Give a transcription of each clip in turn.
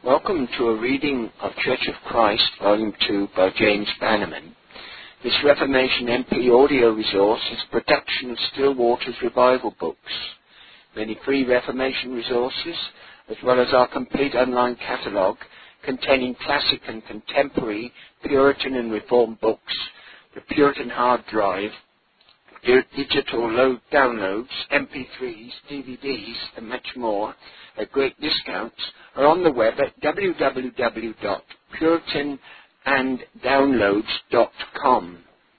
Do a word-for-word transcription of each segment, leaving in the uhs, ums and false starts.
Welcome to a reading of Church of Christ, Volume two by James Bannerman. This Reformation M P audio resource is a production of Still Waters Revival Books. Many free Reformation resources, as well as our complete online catalogue containing classic and contemporary Puritan and Reformed books, the Puritan Hard Drive, digital load downloads, M P threes, D V Ds, and much more at great discounts, are on the web at w w w dot puritan and downloads dot com.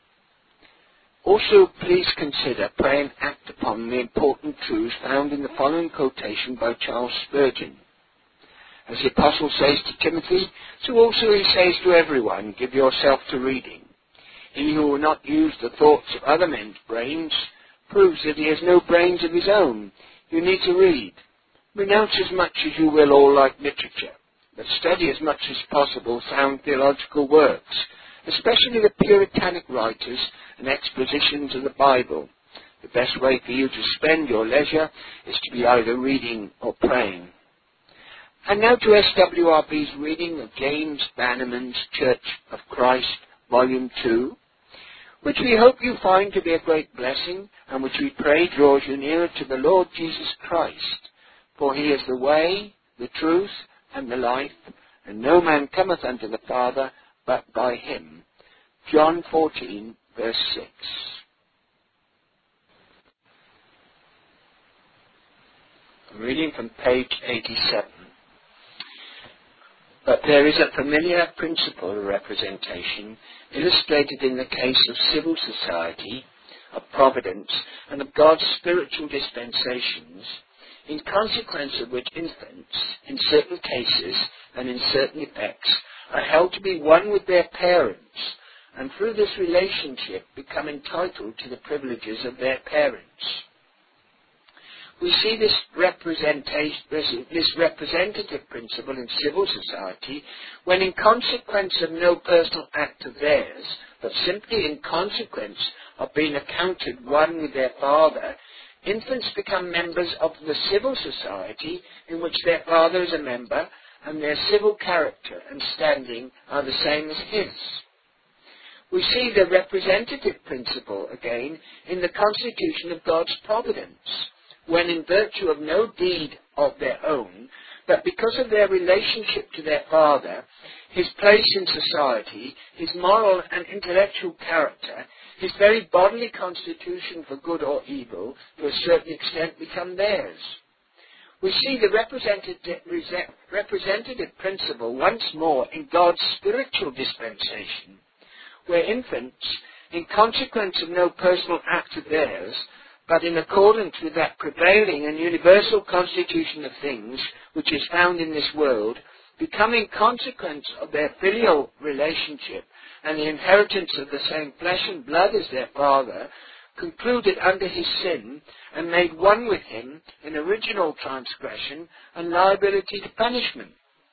Also, please consider, pray and act upon the important truths found in the following quotation by Charles Spurgeon. As the Apostle says to Timothy, so also he says to everyone, give yourself to reading. He who will not use the thoughts of other men's brains proves that he has no brains of his own. You need to read. Renounce as much as you will all like literature, but study as much as possible sound theological works, especially the Puritanic writers and expositions of the Bible. The best way for you to spend your leisure is to be either reading or praying. And now to S W R B's reading of James Bannerman's Church of Christ, Volume two, which we hope you find to be a great blessing, and which we pray draws you nearer to the Lord Jesus Christ. For he is the way, the truth, and the life, and no man cometh unto the Father but by him. John fourteen, verse six. I'm reading from page eighty-seven. But there is a familiar principle of representation illustrated in the case of civil society, of providence, and of God's spiritual dispensations, in consequence of which infants, in certain cases and in certain effects, are held to be one with their parents, and through this relationship become entitled to the privileges of their parents. We see this, representation, this representative principle in civil society when, in consequence of no personal act of theirs, but simply in consequence of being accounted one with their father, infants become members of the civil society in which their father is a member, and their civil character and standing are the same as his. We see the representative principle again in the constitution of God's providence, when in virtue of no deed of their own, but because of their relationship to their father, his place in society, his moral and intellectual character, his very bodily constitution for good or evil, to a certain extent become theirs. We see the representative, representative principle once more in God's spiritual dispensation, where infants, in consequence of no personal act of theirs, but in accordance with that prevailing and universal constitution of things which is found in this world, become in consequence of their filial relationship and the inheritance of the same flesh and blood as their father, concluded under his sin and made one with him in original transgression and liability to punishment.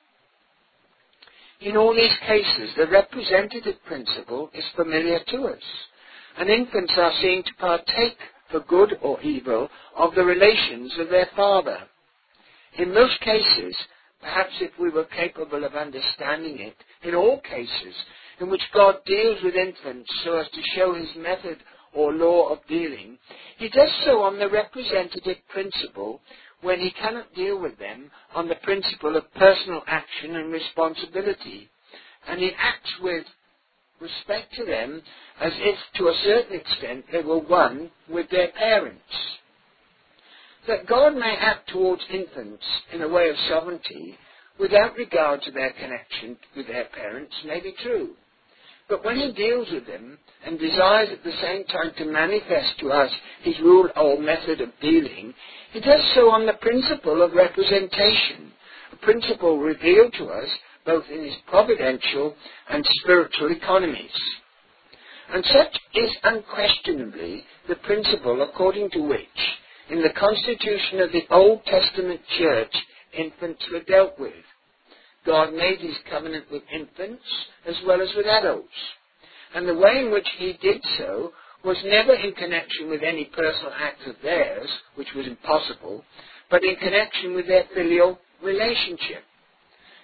In all these cases, the representative principle is familiar to us, and infants are seen to partake for good or evil of the relations of their father. In most cases, perhaps if we were capable of understanding it, in all cases in which God deals with infants so as to show his method or law of dealing, he does so on the representative principle when he cannot deal with them on the principle of personal action and responsibility, and he acts with respect to them as if to a certain extent they were one with their parents. That God may act towards infants in a way of sovereignty without regard to their connection with their parents may be true. But when he deals with them and desires at the same time to manifest to us his rule or method of dealing, he does so on the principle of representation, a principle revealed to us both in his providential and spiritual economies. And such is unquestionably the principle according to which, in the constitution of the Old Testament church, infants were dealt with. God made his covenant with infants as well as with adults, and the way in which he did so was never in connection with any personal act of theirs, which was impossible, but in connection with their filial relationship.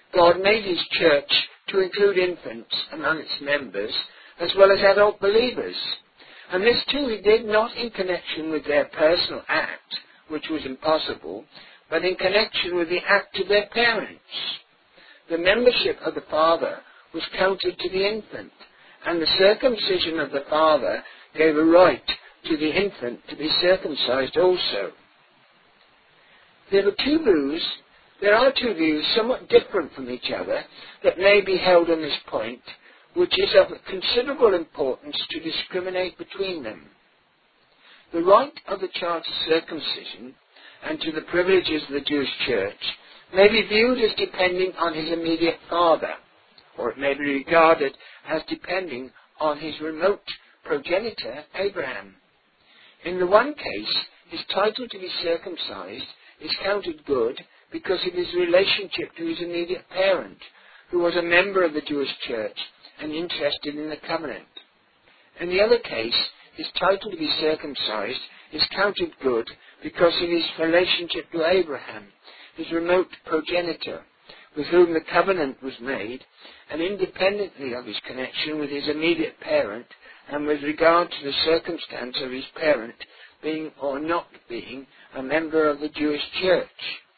God made his church to include infants among its members, as well as adult believers. And this too he did not in connection with their personal act, which was impossible, but in connection with the act of their parents. The membership of the father was counted to the infant, and the circumcision of the father gave a right to the infant to be circumcised also. There are two views, there are two views somewhat different from each other that may be held on this point, which is of considerable importance to discriminate between them. The right of the child to circumcision and to the privileges of the Jewish church may be viewed as depending on his immediate father, or it may be regarded as depending on his remote progenitor, Abraham. In the one case, his title to be circumcised is counted good because of his relationship to his immediate parent, who was a member of the Jewish church and interested in the covenant. In the other case, his title to be circumcised is counted good because of his relationship to Abraham, his remote progenitor, with whom the covenant was made, and independently of his connection with his immediate parent, and with regard to the circumstance of his parent being or not being a member of the Jewish church.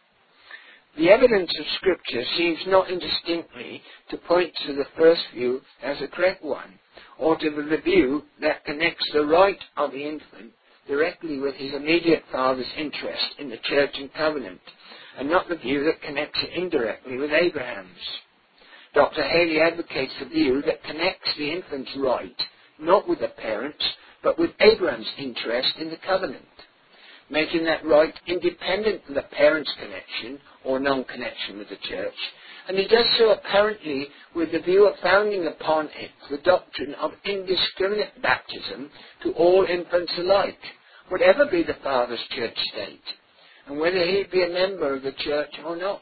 The evidence of Scripture seems not indistinctly to point to the first view as a correct one, or to the view that connects the right of the infant directly with his immediate father's interest in the church and covenant, and not the view that connects it indirectly with Abraham's. Doctor Haley advocates the view that connects the infant's right not with the parents, but with Abraham's interest in the covenant, making that right independent of the parents' connection or non-connection with the church, and he does so apparently with the view of founding upon it the doctrine of indiscriminate baptism to all infants alike, whatever be the father's church state, and whether he be a member of the church or not.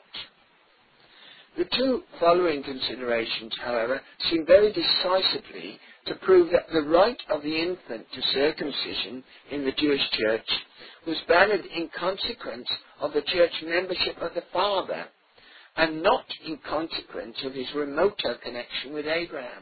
The two following considerations, however, seem very decisively to prove that the right of the infant to circumcision in the Jewish church was valid in consequence of the church membership of the father, and not in consequence of his remoter connection with Abraham.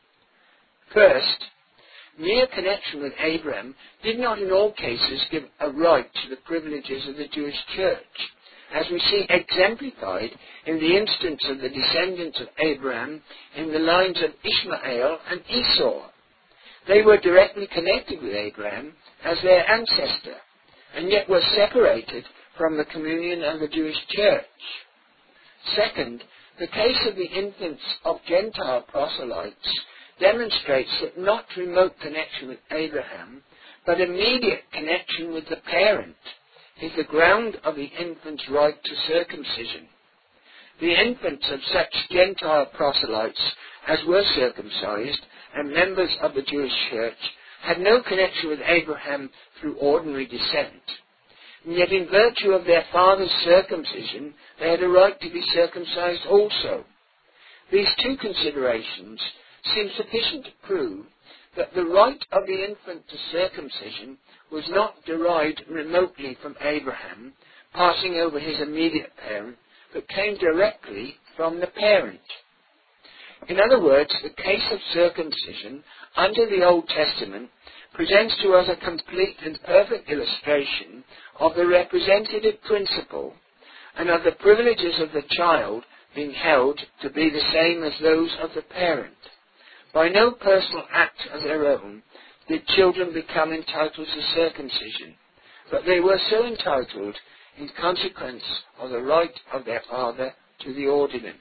First, mere connection with Abraham did not in all cases give a right to the privileges of the Jewish church, as we see exemplified in the instance of the descendants of Abraham in the lines of Ishmael and Esau. They were directly connected with Abraham as their ancestor, and yet were separated from the communion of the Jewish church. Second, the case of the infants of Gentile proselytes demonstrates that not remote connection with Abraham, but immediate connection with the parent, is the ground of the infant's right to circumcision. The infants of such Gentile proselytes as were circumcised and members of the Jewish church had no connection with Abraham through ordinary descent, and yet in virtue of their father's circumcision they had a right to be circumcised also. These two considerations seem sufficient to prove that the right of the infant to circumcision was not derived remotely from Abraham, passing over his immediate parent, but came directly from the parent. In other words, the case of circumcision under the Old Testament presents to us a complete and perfect illustration of the representative principle and of the privileges of the child being held to be the same as those of the parent. By no personal act of their own did children become entitled to circumcision, but they were so entitled in consequence of the right of their father to the ordinance.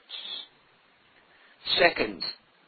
Second,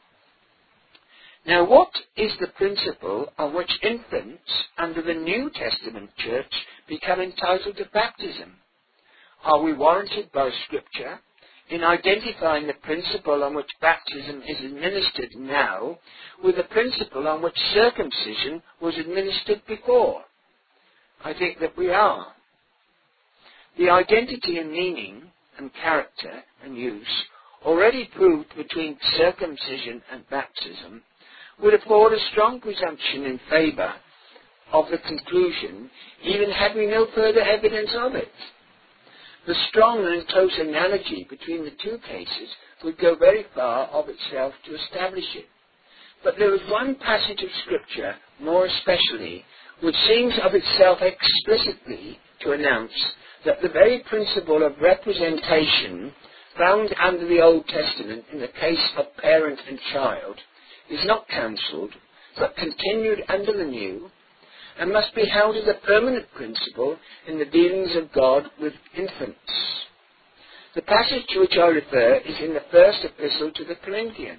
now what is the principle on which infants under the New Testament church become entitled to baptism? Are we warranted by Scripture in identifying the principle on which baptism is administered now with the principle on which circumcision was administered before? I think that we are. The identity and meaning and character and use already proved between circumcision and baptism would afford a strong presumption in favour of the conclusion, even had we no further evidence of it. The strong and close analogy between the two cases would go very far of itself to establish it. But there is one passage of Scripture, more especially, which seems of itself explicitly to announce that the very principle of representation found under the Old Testament in the case of parent and child is not cancelled, but continued under the New, and must be held as a permanent principle in the dealings of God with infants. The passage to which I refer is in the first epistle to the Corinthians,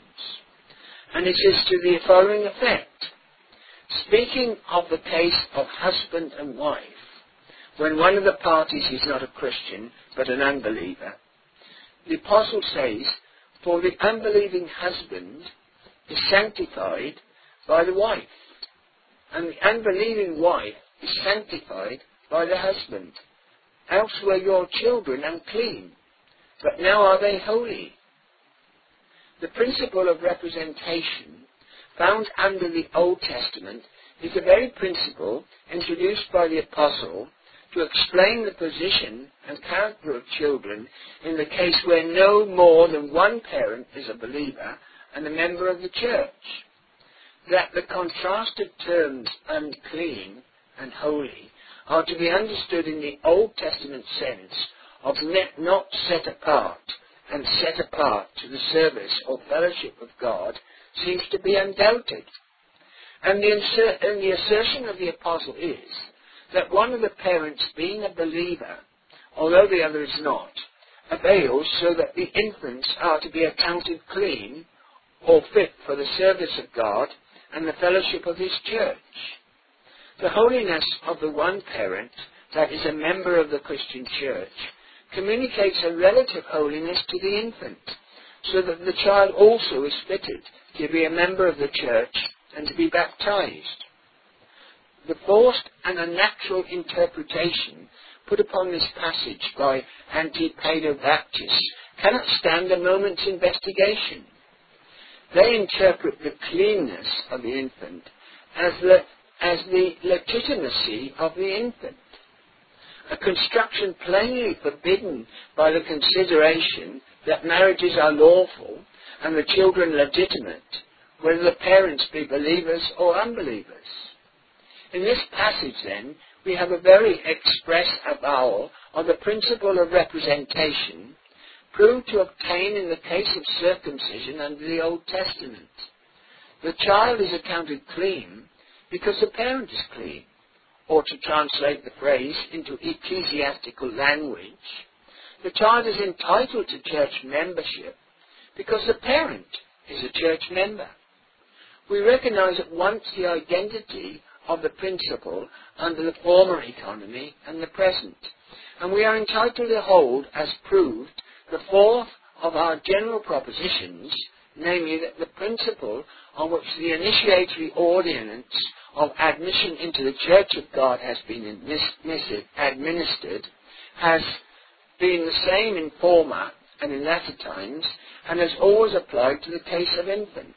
and it is to the following effect. Speaking of the case of husband and wife, when one of the parties is not a Christian, but an unbeliever, the apostle says, "For the unbelieving husband is sanctified by the wife, and the unbelieving wife is sanctified by the husband. Else were your children unclean, but now are they holy." The principle of representation found under the Old Testament is the very principle introduced by the apostle to explain the position and character of children in the case where no more than one parent is a believer and a member of the church. That the contrasted terms unclean and holy are to be understood in the Old Testament sense of not set apart and set apart to the service or fellowship of God seems to be undoubted. And the, insert, and the assertion of the apostle is that one of the parents being a believer, although the other is not, avails so that the infants are to be accounted clean or fit for the service of God and the fellowship of his church. The holiness of the one parent, that is a member of the Christian church, communicates a relative holiness to the infant, so that the child also is fitted to be a member of the church and to be baptized. The forced and unnatural interpretation put upon this passage by Antipater-Baptists cannot stand a moment's investigation. They interpret the cleanness of the infant as the, as the legitimacy of the infant, a construction plainly forbidden by the consideration that marriages are lawful and the children legitimate, whether the parents be believers or unbelievers. In this passage, then, we have a very express avowal of the principle of representation proved to obtain in the case of circumcision under the Old Testament. The child is accounted clean because the parent is clean, or to translate the phrase into ecclesiastical language, the child is entitled to church membership because the parent is a church member. We recognize at once the identity of the principle under the former economy and the present, and we are entitled to hold as proved the fourth of our general propositions, namely that the principle on which the initiatory ordinance of admission into the Church of God has been administered has been the same in former and in latter times, and has always applied to the case of infants.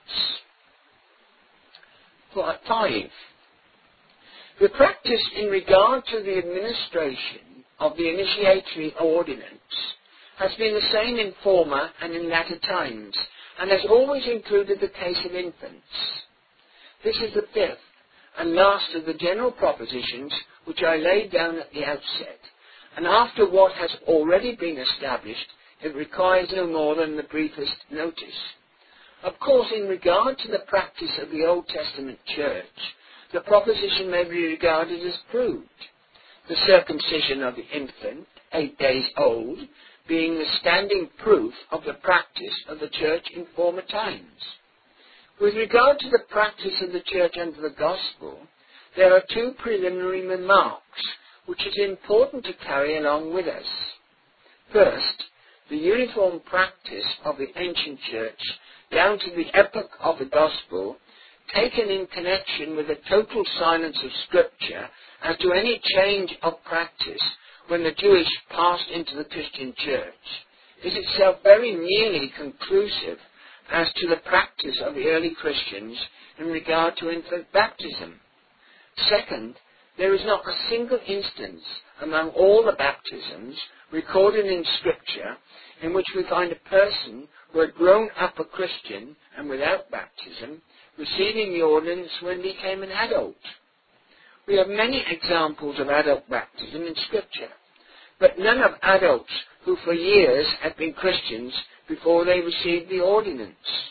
Five. The practice in regard to the administration of the initiatory ordinance has been the same in former and in latter times, and has always included the case of infants. This is the fifth and last of the general propositions which I laid down at the outset, and after what has already been established, it requires no more than the briefest notice. Of course, in regard to the practice of the Old Testament church, the proposition may be regarded as proved, the circumcision of the infant, eight days old, being the standing proof of the practice of the church in former times. With regard to the practice of the church under the gospel, there are two preliminary remarks which it is important to carry along with us. First, the uniform practice of the ancient church down to the epoch of the gospel, taken in connection with the total silence of Scripture as to any change of practice when the Jewish passed into the Christian church, is itself very nearly conclusive as to the practice of the early Christians in regard to infant baptism. Second, There is not a single instance among all the baptisms recorded in Scripture in which we find a person who had grown up a Christian and without baptism receiving the ordinance when he became an adult. We have many examples of adult baptism in Scripture, but none of adults who for years had been Christians before they received the ordinance.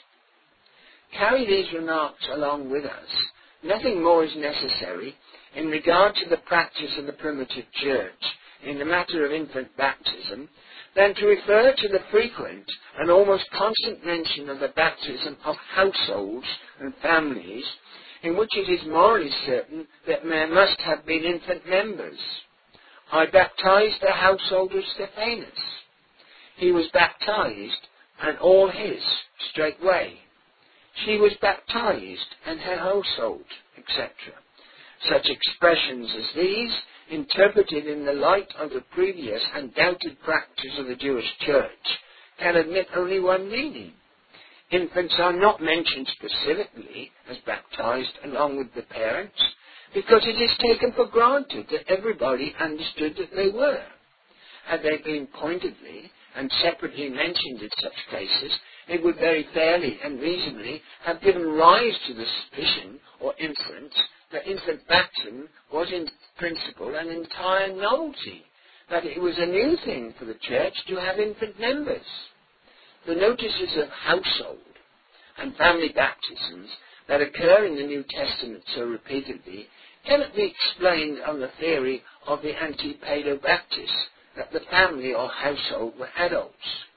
Carry these remarks along with us. Nothing more is necessary in regard to the practice of the primitive church in the matter of infant baptism than to refer to the frequent and almost constant mention of the baptism of households and families in which it is morally certain that there must have been infant members. I baptized the household of Stephanus. He was baptized, and all his, straightway. She was baptized, and her household, et cetera. Such expressions as these, interpreted in the light of the previous and doubted practice of the Jewish church, can admit only one meaning. Infants are not mentioned specifically as baptized along with the parents, because it is taken for granted that everybody understood that they were. Had they been pointedly and separately mentioned in such cases, it would very fairly and reasonably have given rise to the suspicion or inference that infant baptism was in principle an entire novelty, that it was a new thing for the church to have infant members. The notices of household and family baptisms that occur in the New Testament so repeatedly cannot be explained on the theory of the anti-Paedo-Baptists, that the family or household were adults.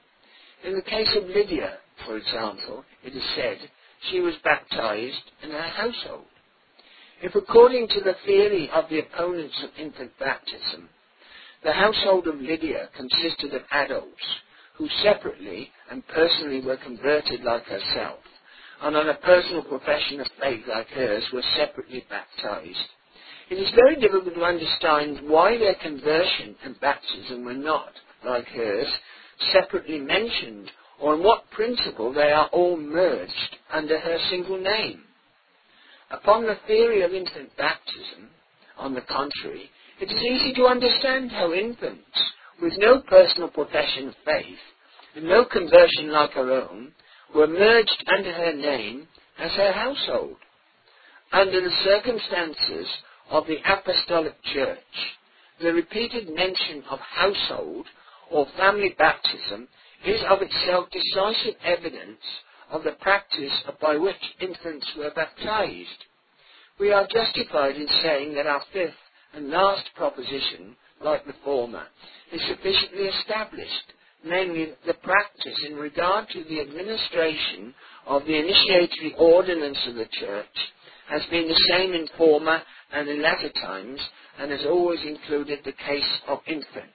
In the case of Lydia, for example, it is said she was baptized in her household. If according to the theory of the opponents of infant baptism, the household of Lydia consisted of adults who separately and personally were converted like herself, and on a personal profession of faith like hers were separately baptized, it is very difficult to understand why their conversion and baptism were not, like hers, separately mentioned, or on what principle they are all merged under her single name. Upon the theory of infant baptism, on the contrary, it is easy to understand how infants, with no personal profession of faith, and no conversion like her own, were merged under her name as her household. Under the circumstances of the Apostolic Church, the repeated mention of household or family baptism is of itself decisive evidence of the practice by which infants were baptized. We are justified in saying that our fifth and last proposition, like the former, is sufficiently established, namely the practice in regard to the administration of the initiatory ordinance of the Church has been the same in former and in latter times, and has always included the case of infants.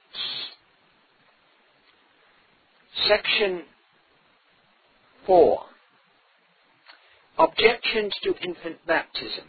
Section four. Objections to infant baptism.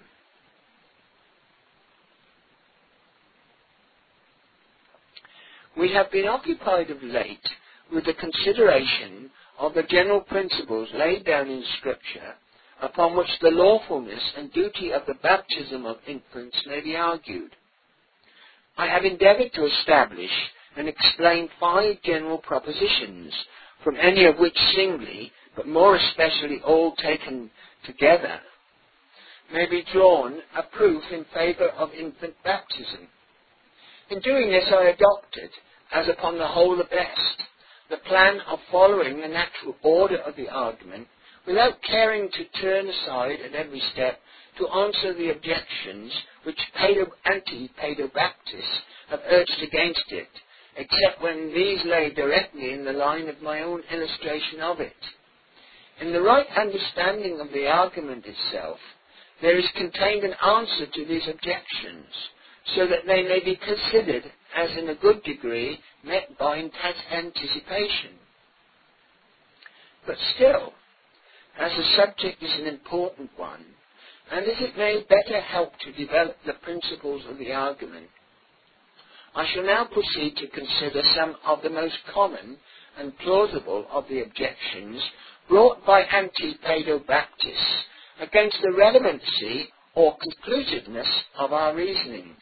We have been occupied of late with the consideration of the general principles laid down in Scripture upon which the lawfulness and duty of the baptism of infants may be argued. I have endeavoured to establish and explain five general propositions, from any of which singly, but more especially all taken together, may be drawn a proof in favour of infant baptism. In doing this I adopted, as upon the whole the best, the plan of following the natural order of the argument, without caring to turn aside at every step to answer the objections which Paedo, anti-Paedo-Baptists have urged against it, except when these lay directly in the line of my own illustration of it. In the right understanding of the argument itself, there is contained an answer to these objections, so that they may be considered as in a good degree met by anticipation. But still, as the subject is an important one, and as it may better help to develop the principles of the argument, I shall now proceed to consider some of the most common and plausible of the objections brought by anti-Paedo-Baptists against the relevancy or conclusiveness of our reasonings.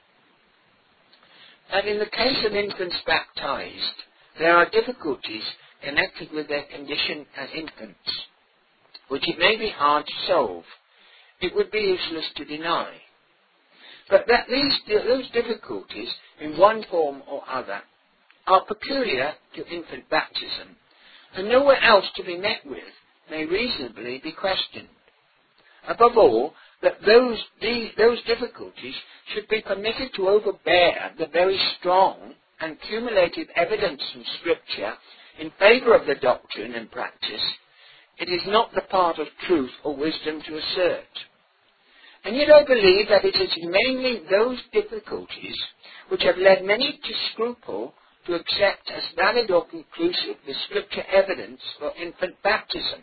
And in the case of infants baptized, there are difficulties connected with their condition as infants, which it may be hard to solve. It would be useless to deny. But that these those difficulties, in one form or other, are peculiar to infant baptism, and nowhere else to be met with, may reasonably be questioned. Above all, that those, these, those difficulties should be permitted to overbear the very strong and cumulative evidence from Scripture in favour of the doctrine and practice, it is not the part of truth or wisdom to assert. And yet I believe that it is mainly those difficulties which have led many to scruple to accept as valid or conclusive the Scripture evidence for infant baptism.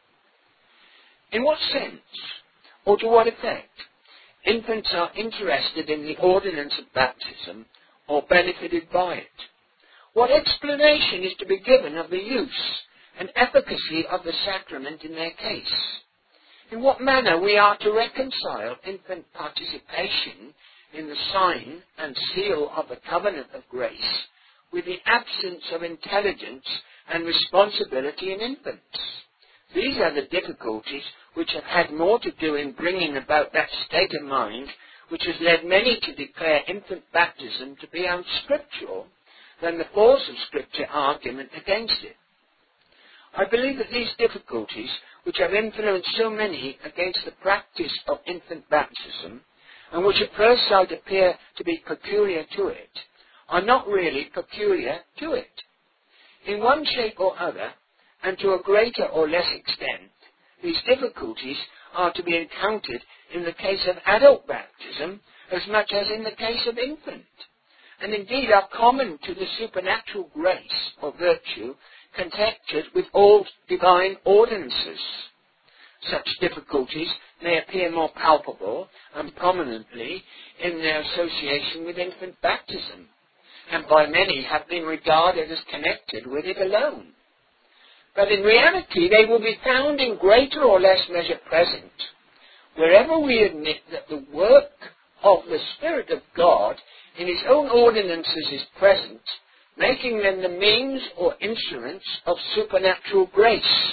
In what sense, or to what effect, infants are interested in the ordinance of baptism or benefited by it? What explanation is to be given of the use and efficacy of the sacrament in their case? In what manner we are to reconcile infant participation in the sign and seal of the covenant of grace with the absence of intelligence and responsibility in infants? These are the difficulties which have had more to do in bringing about that state of mind which has led many to declare infant baptism to be unscriptural than the force of Scripture argument against it. I believe that these difficulties, which have influenced so many against the practice of infant baptism, and which at first sight appear to be peculiar to it, are not really peculiar to it. In one shape or other, and to a greater or less extent, these difficulties are to be encountered in the case of adult baptism as much as in the case of infant, and indeed are common to the supernatural grace or virtue connected with all divine ordinances. Such difficulties may appear more palpable and prominently in their association with infant baptism, and by many have been regarded as connected with it alone. But in reality they will be found in greater or less measure present wherever we admit that the work of the Spirit of God in His own ordinances is present, making them the means or instruments of supernatural grace.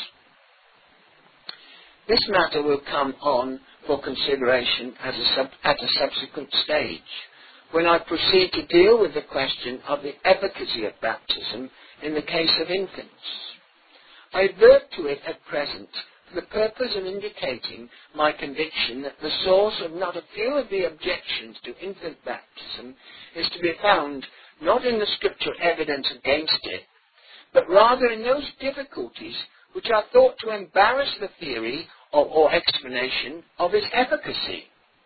This matter will come on for consideration as a sub, at a subsequent stage, when I proceed to deal with the question of the efficacy of baptism in the case of infants. I advert to it at present for the purpose of indicating my conviction that the source of not a few of the objections to infant baptism is to be found not in the scriptural evidence against it, but rather in those difficulties which are thought to embarrass the theory or, or explanation of its efficacy.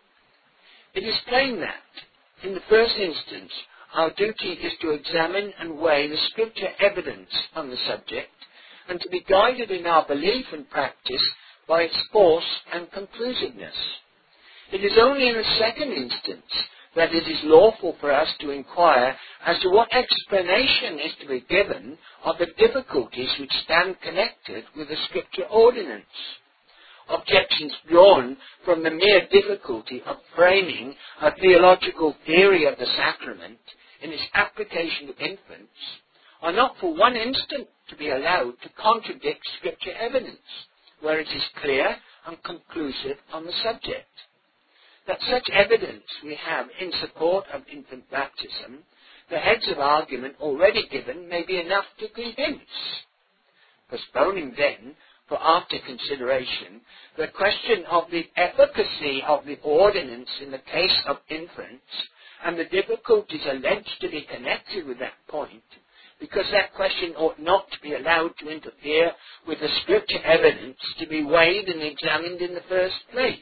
It is plain that, in the first instance, our duty is to examine and weigh the scripture evidence on the subject, and to be guided in our belief and practice by its force and conclusiveness. It is only in the second instance that it is lawful for us to inquire as to what explanation is to be given of the difficulties which stand connected with the scripture ordinance. Objections drawn from the mere difficulty of framing a theological theory of the sacrament in its application to infants are not for one instant to be allowed to contradict scripture evidence, where it is clear and conclusive on the subject. That such evidence we have in support of infant baptism, the heads of argument already given may be enough to convince. Postponing then, for after consideration, the question of the efficacy of the ordinance in the case of infants, and the difficulties alleged to be connected with that point, because that question ought not to be allowed to interfere with the scripture evidence to be weighed and examined in the first place.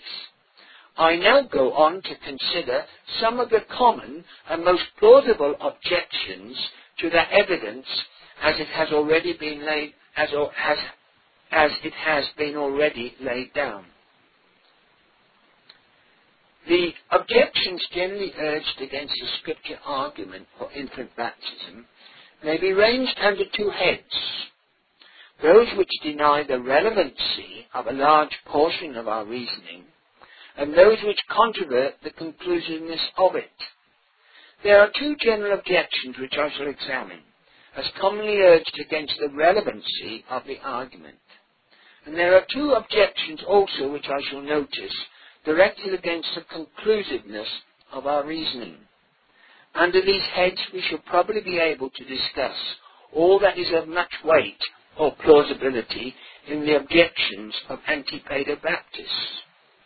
I now go on to consider some of the common and most plausible objections to that evidence as it has already been laid, as, or has, as it has been already laid down. The objections generally urged against the scripture argument for infant baptism may be ranged under two heads. Those which deny the relevancy of a large portion of our reasoning, and those which controvert the conclusiveness of it. There are two general objections which I shall examine, as commonly urged against the relevancy of the argument. And there are two objections also which I shall notice, directed against the conclusiveness of our reasoning. Under these heads we shall probably be able to discuss all that is of much weight or plausibility in the objections of Antipater Baptists.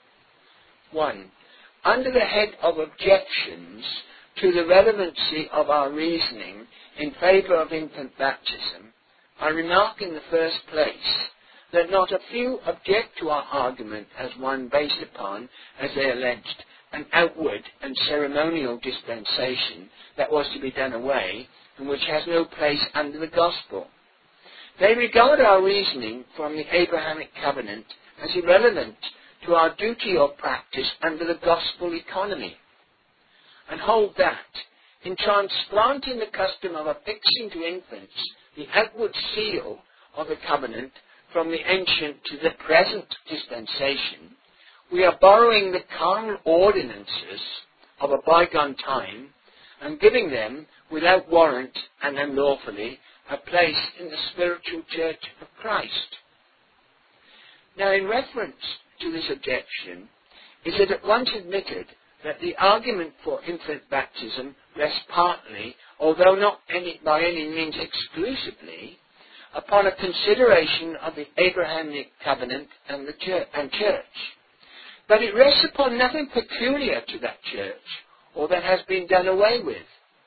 one. Under the head of objections to the relevancy of our reasoning in favour of infant baptism, I remark in the first place that not a few object to our argument as one based upon, as they alleged, an outward and ceremonial dispensation that was to be done away, and which has no place under the gospel. They regard our reasoning from the Abrahamic covenant as irrelevant to our duty or practice under the gospel economy, and hold that, in transplanting the custom of affixing to infants the outward seal of the covenant from the ancient to the present dispensation, we are borrowing the carnal ordinances of a bygone time and giving them, without warrant and unlawfully, a place in the spiritual church of Christ. Now, in reference to this objection, is it at once admitted that the argument for infant baptism rests partly, although not any, by any means exclusively, upon a consideration of the Abrahamic covenant and the church, and church. But it rests upon nothing peculiar to that church, or that has been done away with.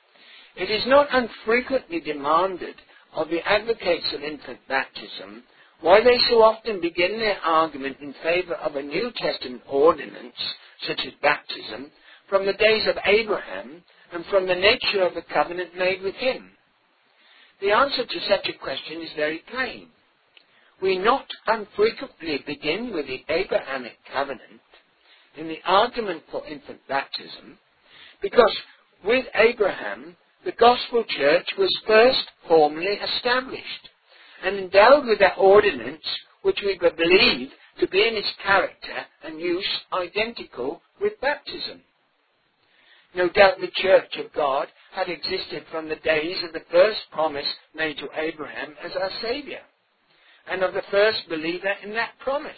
It is not unfrequently demanded of the advocates of infant baptism why they so often begin their argument in favour of a New Testament ordinance, such as baptism, from the days of Abraham and from the nature of the covenant made with him. The answer to such a question is very plain. We not unfrequently begin with the Abrahamic covenant in the argument for infant baptism, because with Abraham the gospel church was first formally established and endowed with that ordinance which we believe to be in its character and use identical with baptism. No doubt the church of God had existed from the days of the first promise made to Abraham as our Saviour, and of the first believer in that promise,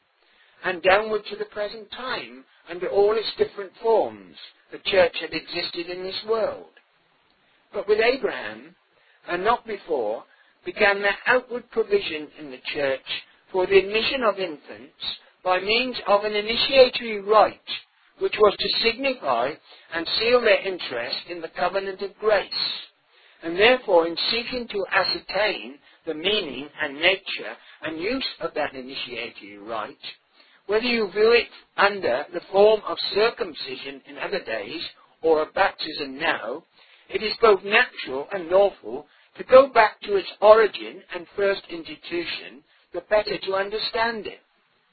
and downward to the present time, under all its different forms, the church had existed in this world. But with Abraham, and not before, began that outward provision in the church for the admission of infants by means of an initiatory rite, which was to signify and seal their interest in the covenant of grace, and therefore in seeking to ascertain the meaning and nature and use of that initiatory rite, whether you view it under the form of circumcision in other days or of baptism now, it is both natural and lawful to go back to its origin and first institution, the better to understand it.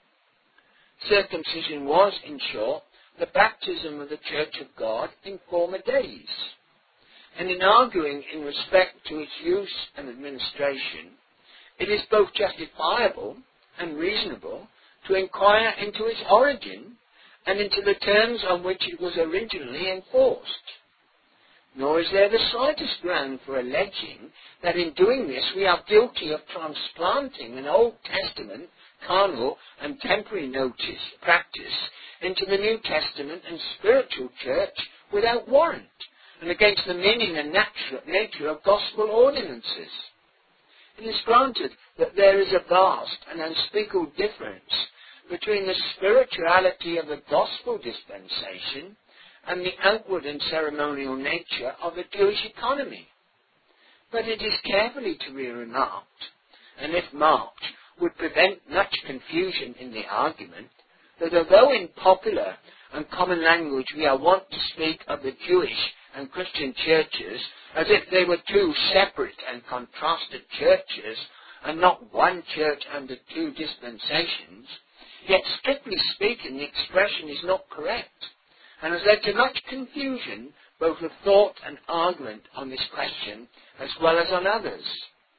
Circumcision was, in short, the baptism of the Church of God in former days. And in arguing in respect to its use and administration, it is both justifiable and reasonable to inquire into its origin and into the terms on which it was originally enforced. Nor is there the slightest ground for alleging that in doing this we are guilty of transplanting an Old Testament, carnal and temporary notice, practice into the New Testament and spiritual church without warrant, and against the meaning and natural nature of gospel ordinances. It is granted that there is a vast and unspeakable difference between the spirituality of the gospel dispensation and the outward and ceremonial nature of the Jewish economy. But it is carefully to be remarked, and if marked, would prevent much confusion in the argument, that although in popular and common language we are wont to speak of the Jewish and Christian churches as if they were two separate and contrasted churches and not one church under two dispensations, yet strictly speaking the expression is not correct, and has led to much confusion both of thought and argument on this question as well as on others.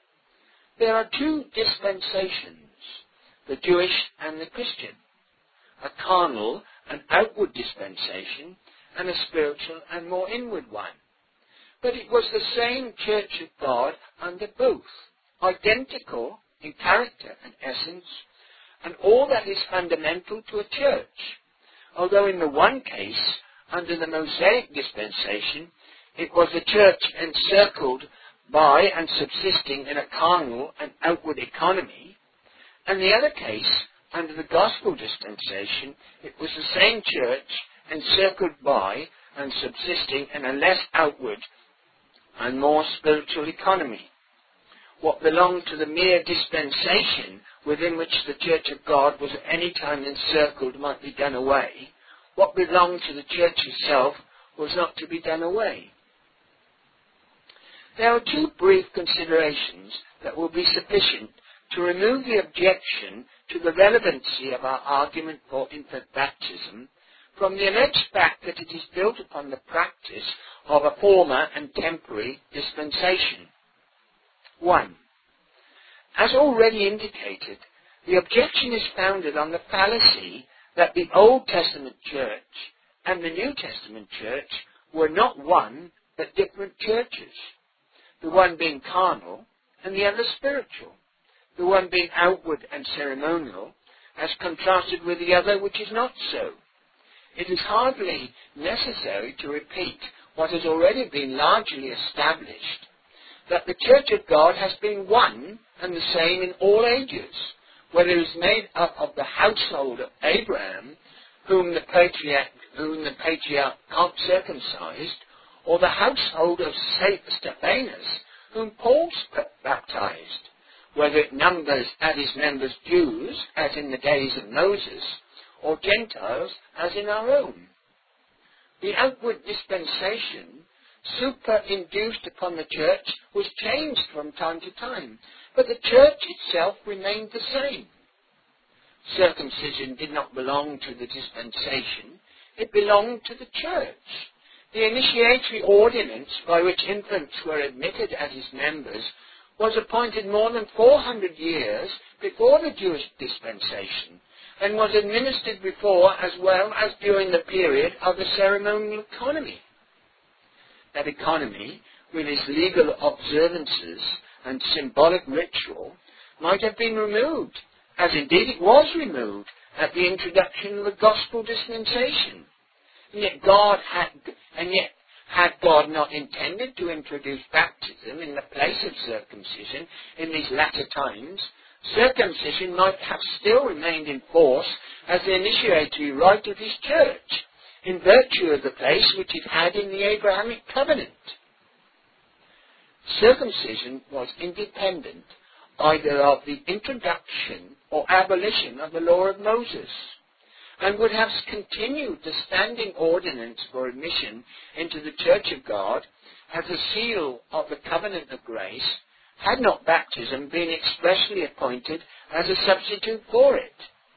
There are two dispensations, the Jewish and the Christian, a carnal and outward dispensation, and a spiritual and more inward one. But it was the same Church of God under both, identical in character and essence, and all that is fundamental to a church. Although in the one case, under the Mosaic dispensation, it was the church encircled by and subsisting in a carnal and outward economy, and the other case, under the gospel dispensation, it was the same church encircled by and subsisting in a less outward and more spiritual economy. What belonged to the mere dispensation within which the Church of God was at any time encircled might be done away. What belonged to the church itself was not to be done away. There are two brief considerations that will be sufficient to remove the objection to the relevancy of our argument for infant baptism from the alleged fact that it is built upon the practice of a former and temporary dispensation. One. As already indicated, the objection is founded on the fallacy that the Old Testament church and the New Testament church were not one but different churches, the one being carnal and the other spiritual, the one being outward and ceremonial as contrasted with the other which is not so. It is hardly necessary to repeat what has already been largely established, that the Church of God has been one and the same in all ages, whether it is made up of the household of Abraham, whom the patriarch, whom the patriarch circumcised, or the household of Stephanus, whom Paul baptized, whether it numbers as his members Jews, as in the days of Moses, or Gentiles, as in our own. The outward dispensation superinduced upon the church was changed from time to time, but the church itself remained the same. Circumcision did not belong to the dispensation, it belonged to the church. The initiatory ordinance by which infants were admitted as his members was appointed more than four hundred years before the Jewish dispensation, and was administered before as well as during the period of the ceremonial economy. That economy, with its legal observances and symbolic ritual, might have been removed, as indeed it was removed, at the introduction of the gospel dispensation. And yet God had, and yet had God not intended to introduce baptism in the place of circumcision in these latter times, circumcision might have still remained in force as the initiatory rite of his church, in virtue of the place which it had in the Abrahamic covenant. Circumcision was independent either of the introduction or abolition of the law of Moses, and would have continued the standing ordinance for admission into the Church of God as a seal of the covenant of grace, had not baptism been expressly appointed as a substitute for it.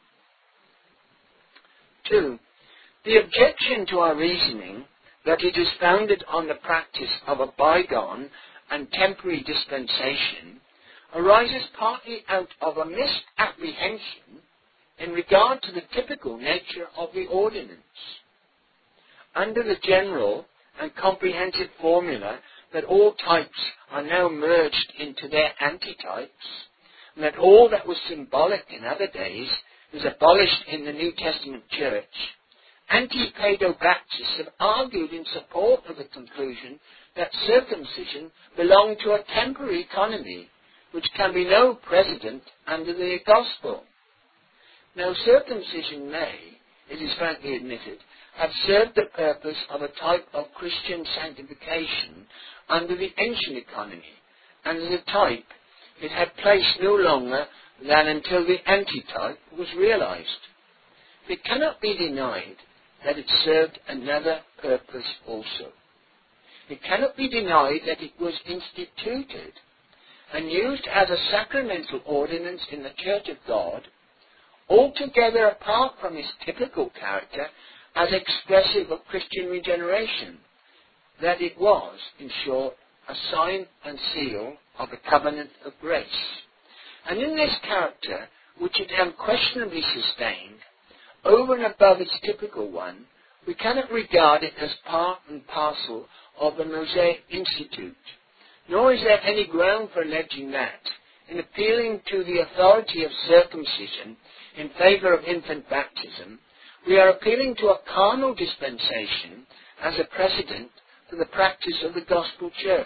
Two. The objection to our reasoning that it is founded on the practice of a bygone and temporary dispensation arises partly out of a misapprehension in regard to the typical nature of the ordinance. Under the general and comprehensive formula that all types are now merged into their antitypes, and that all that was symbolic in other days is abolished in the New Testament church, anti-Paedo-Baptists have argued in support of the conclusion that circumcision belonged to a temporary economy, which can be no precedent under the gospel. Now, circumcision may, it is frankly admitted, have served the purpose of a type of Christian sanctification under the ancient economy, and as a type it had place no longer than until the antitype was realized. It cannot be denied that it served another purpose also. It cannot be denied that it was instituted and used as a sacramental ordinance in the Church of God, altogether apart from its typical character as expressive of Christian regeneration, that it was, in short, a sign and seal of the covenant of grace. And in this character, which it unquestionably sustained, over and above its typical one, we cannot regard it as part and parcel of the Mosaic Institute, nor is there any ground for alleging that, in appealing to the authority of circumcision in favour of infant baptism, we are appealing to a carnal dispensation as a precedent for the practice of the gospel church.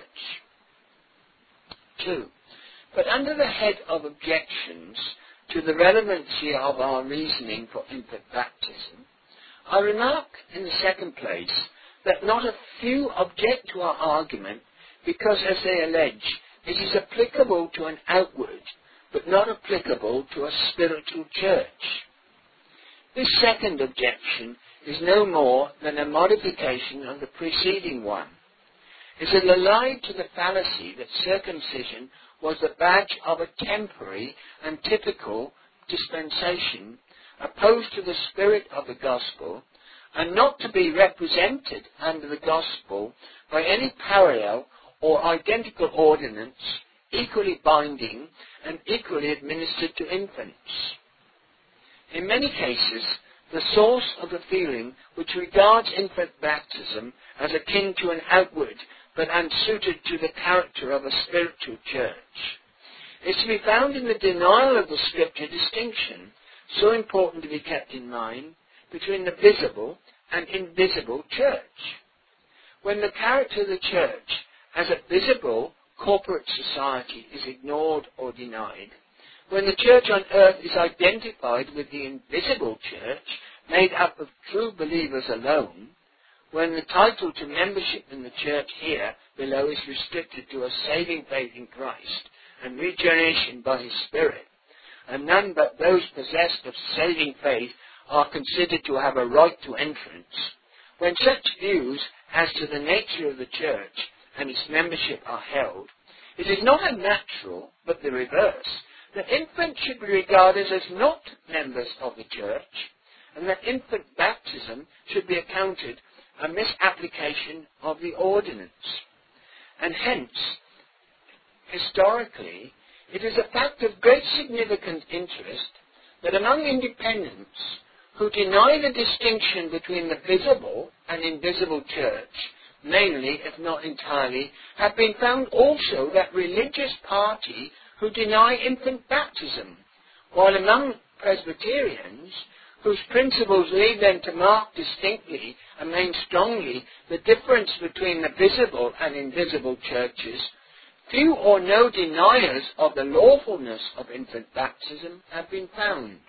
Two, but under the head of objections to the relevancy of our reasoning for infant baptism, I remark in the second place that not a few object to our argument because, as they allege, it is applicable to an outward, but not applicable to a spiritual church. This second objection is no more than a modification of the preceding one. It is allied to the fallacy that circumcision was the badge of a temporary and typical dispensation opposed to the spirit of the gospel, and not to be represented under the gospel by any parallel or identical ordinance equally binding and equally administered to infants. In many cases, the source of the feeling which regards infant baptism as akin to an outward but unsuited to the character of a spiritual church is to be found in the denial of the scripture distinction, so important to be kept in mind, between the visible and invisible church. When the character of the church as a visible corporate society is ignored or denied, when the church on earth is identified with the invisible church made up of true believers alone, when the title to membership in the church here below is restricted to a saving faith in Christ and regeneration by His Spirit, and none but those possessed of saving faith are considered to have a right to entrance, when such views as to the nature of the church and its membership are held, it is not unnatural, but the reverse, that infants should be regarded as not members of the church, and that infant baptism should be accounted a misapplication of the ordinance. And hence, historically, it is a fact of great significant interest that among independents who deny the distinction between the visible and invisible church, mainly, if not entirely, have been found also that religious party who deny infant baptism, while among Presbyterians, whose principles lead them to mark distinctly and main strongly the difference between the visible and invisible churches, few or no deniers of the lawfulness of infant baptism have been found.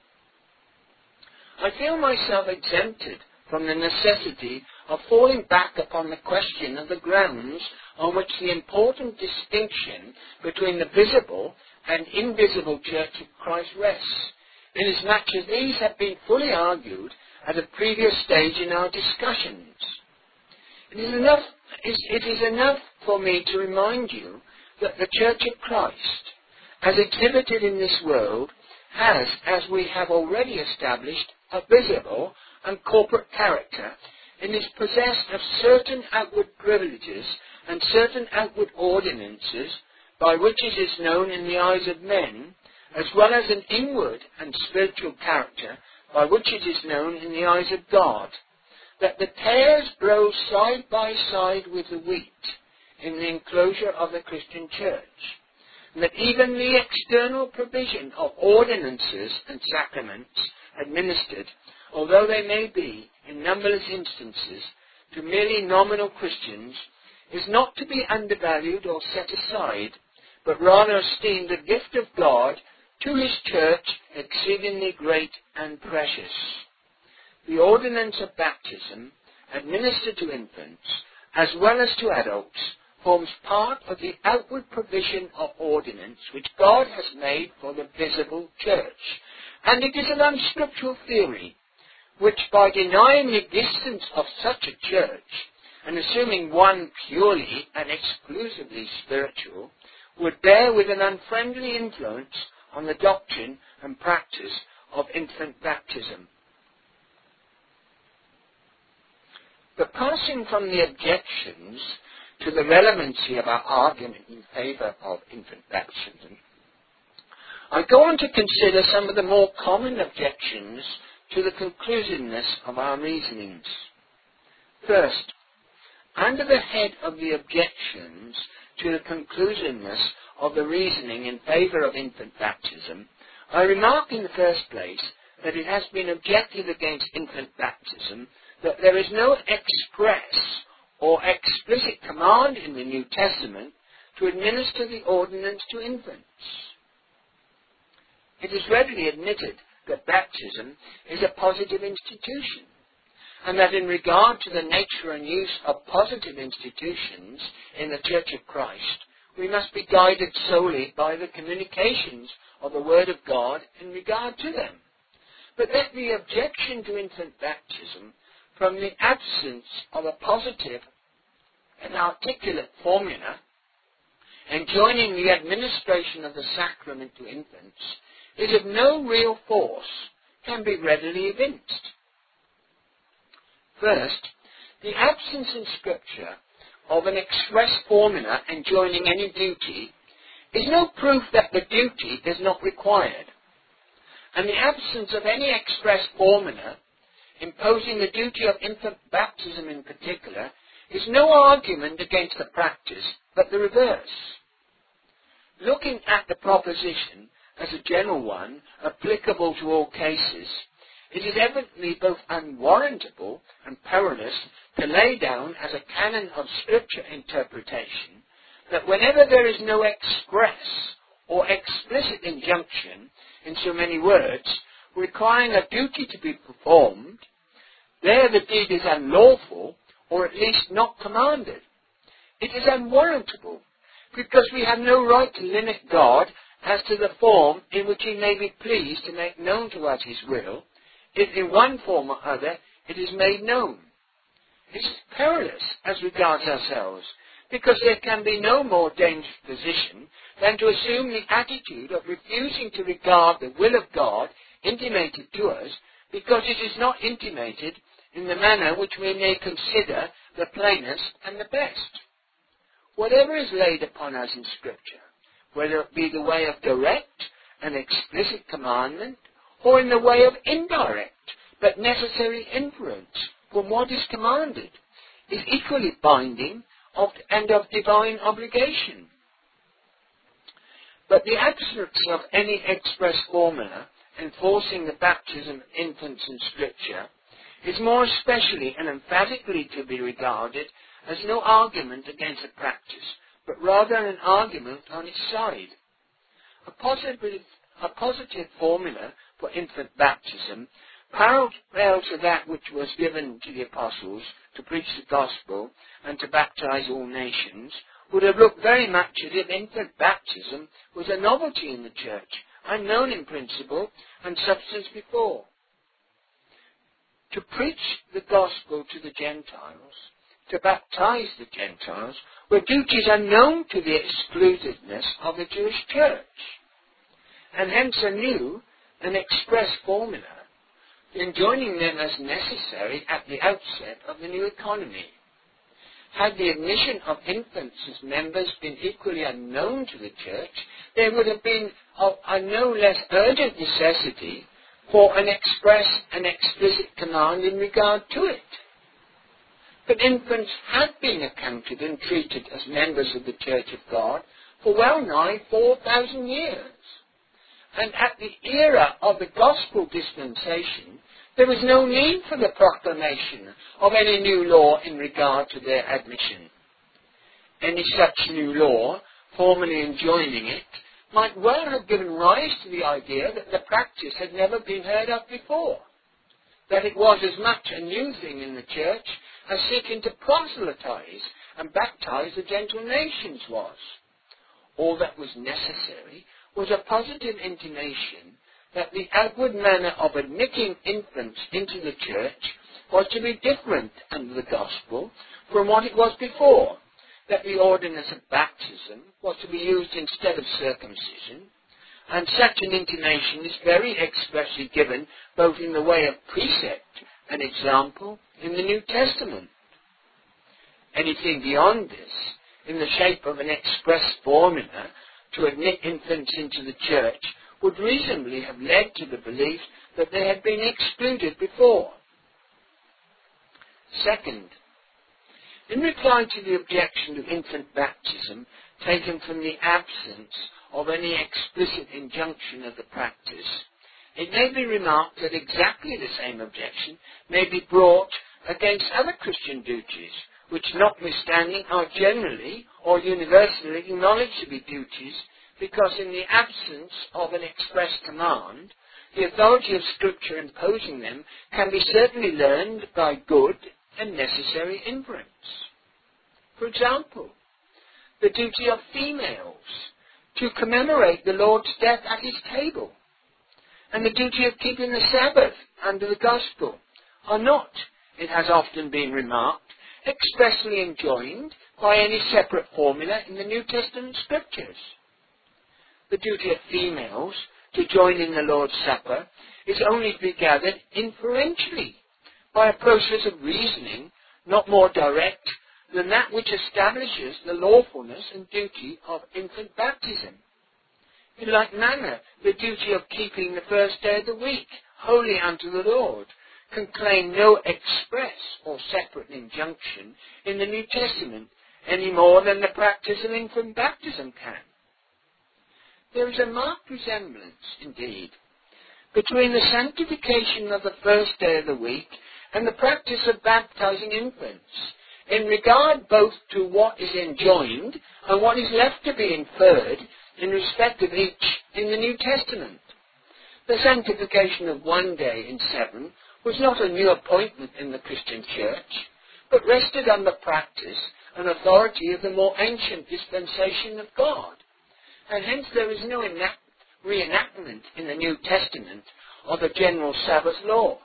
I feel myself exempted from the necessity of falling back upon the question of the grounds on which the important distinction between the visible and invisible church of Christ rests, inasmuch as these have been fully argued at a previous stage in our discussions. It is enough, it is enough for me to remind you that the Church of Christ, as exhibited in this world, has, as we have already established, a visible and corporate character, and is possessed of certain outward privileges and certain outward ordinances by which it is known in the eyes of men, as well as an inward and spiritual character by which it is known in the eyes of God, that the tares grow side by side with the wheat in the enclosure of the Christian church, and that even the external provision of ordinances and sacraments administered, although they may be, in numberless instances, to merely nominal Christians, is not to be undervalued or set aside, but rather esteemed a gift of God to His church exceedingly great and precious. The ordinance of baptism, administered to infants, as well as to adults, forms part of the outward provision of ordinance which God has made for the visible church, and it is an unscriptural theory, which by denying the existence of such a church, and assuming one purely and exclusively spiritual, would bear with an unfriendly influence on the doctrine and practice of infant baptism. But passing from the objections to the relevancy of our argument in favour of infant baptism, I go on to consider some of the more common objections to the conclusiveness of our reasonings. First, under the head of the objections to the conclusiveness of the reasoning in favour of infant baptism, I remark in the first place that it has been objected against infant baptism that there is no express or explicit command in the New Testament to administer the ordinance to infants. It is readily admitted that baptism is a positive institution, and that in regard to the nature and use of positive institutions in the Church of Christ, we must be guided solely by the communications of the Word of God in regard to them. But that the objection to infant baptism from the absence of a positive and articulate formula enjoining the administration of the sacrament to infants is of no real force can be readily evinced. First, the absence in Scripture of an express formula enjoining any duty is no proof that the duty is not required, and the absence of any express formula imposing the duty of infant baptism in particular is no argument against the practice, but the reverse. Looking at the proposition as a general one, applicable to all cases, it is evidently both unwarrantable and perilous to lay down as a canon of Scripture interpretation that whenever there is no express or explicit injunction in so many words requiring a duty to be performed, there the deed is unlawful or at least not commanded. It is unwarrantable because we have no right to limit God as to the form in which he may be pleased to make known to us his will, if in one form or other it is made known. It is perilous as regards ourselves, because there can be no more dangerous position than to assume the attitude of refusing to regard the will of God intimated to us, because it is not intimated in the manner which we may consider the plainest and the best. Whatever is laid upon us in Scripture, whether it be the way of direct and explicit commandment, or in the way of indirect but necessary inference from what is commanded, is equally binding of, and of divine obligation. But the absence of any express formula enforcing the baptism of infants in Scripture is more especially and emphatically to be regarded as no argument against the practice, but rather an argument on its side. A positive, a positive formula for infant baptism, parallel to that which was given to the apostles to preach the gospel and to baptize all nations, would have looked very much as if infant baptism was a novelty in the church, unknown in principle and substance before. To preach the gospel to the Gentiles, to baptize the Gentiles, were duties unknown to the exclusiveness of the Jewish church, and hence a new and express formula, enjoining them as necessary at the outset of the new economy. Had the admission of infants as members been equally unknown to the church, there would have been of a no less urgent necessity for an express and explicit command in regard to it. But infants had been accounted and treated as members of the Church of God for well nigh four thousand years. And at the era of the gospel dispensation, there was no need for the proclamation of any new law in regard to their admission. Any such new law, formally enjoining it, might well have given rise to the idea that the practice had never been heard of before, that it was as much a new thing in the church as seeking to proselytize and baptize the gentle nations was. All that was necessary was a positive intimation that the outward manner of admitting infants into the church was to be different under the gospel from what it was before, that the ordinance of baptism was to be used instead of circumcision, and such an intimation is very expressly given both in the way of precept and example in the New Testament. Anything beyond this, in the shape of an express formula to admit infants into the church, would reasonably have led to the belief that they had been excluded before. Second, in reply to the objection to infant baptism taken from the absence of any explicit injunction of the practice, it may be remarked that exactly the same objection may be brought against other Christian duties, which notwithstanding are generally or universally acknowledged to be duties, because in the absence of an express command, the authority of Scripture imposing them can be certainly learned by good and necessary inference. For example, the duty of females to commemorate the Lord's death at his table, and the duty of keeping the Sabbath under the gospel are not, it has often been remarked, expressly enjoined by any separate formula in the New Testament Scriptures. The duty of females to join in the Lord's Supper is only to be gathered inferentially by a process of reasoning not more direct than that which establishes the lawfulness and duty of infant baptism. In like manner, the duty of keeping the first day of the week holy unto the Lord can claim no express or separate injunction in the New Testament any more than the practice of infant baptism can. There is a marked resemblance, indeed, between the sanctification of the first day of the week and the practice of baptizing infants, in regard both to what is enjoined and what is left to be inferred in respect of each in the New Testament. The sanctification of one day in seven was not a new appointment in the Christian Church, but rested on the practice and authority of the more ancient dispensation of God, and hence there is no enact- reenactment in the New Testament of a general Sabbath law.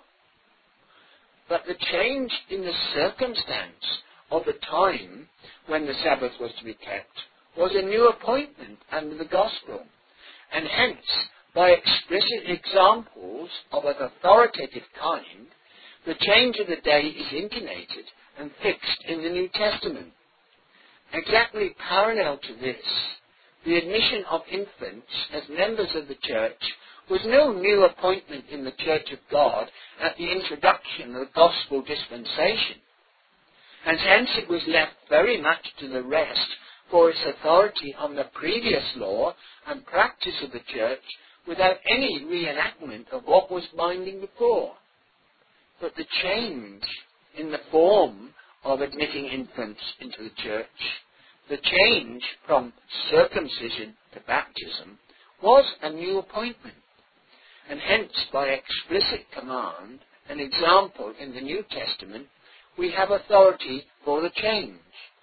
But the change in the circumstance of the time when the Sabbath was to be kept was a new appointment under the gospel, and hence, by explicit examples of an authoritative kind, the change of the day is intimated and fixed in the New Testament. Exactly parallel to this, the admission of infants as members of the church was no new appointment in the Church of God at the introduction of the gospel dispensation, and hence it was left very much to the rest for its authority on the previous law and practice of the church without any reenactment of what was binding before. But the change in the form of admitting infants into the church, the change from circumcision to baptism, was a new appointment, and hence by explicit command and example in the New Testament, we have authority for the change.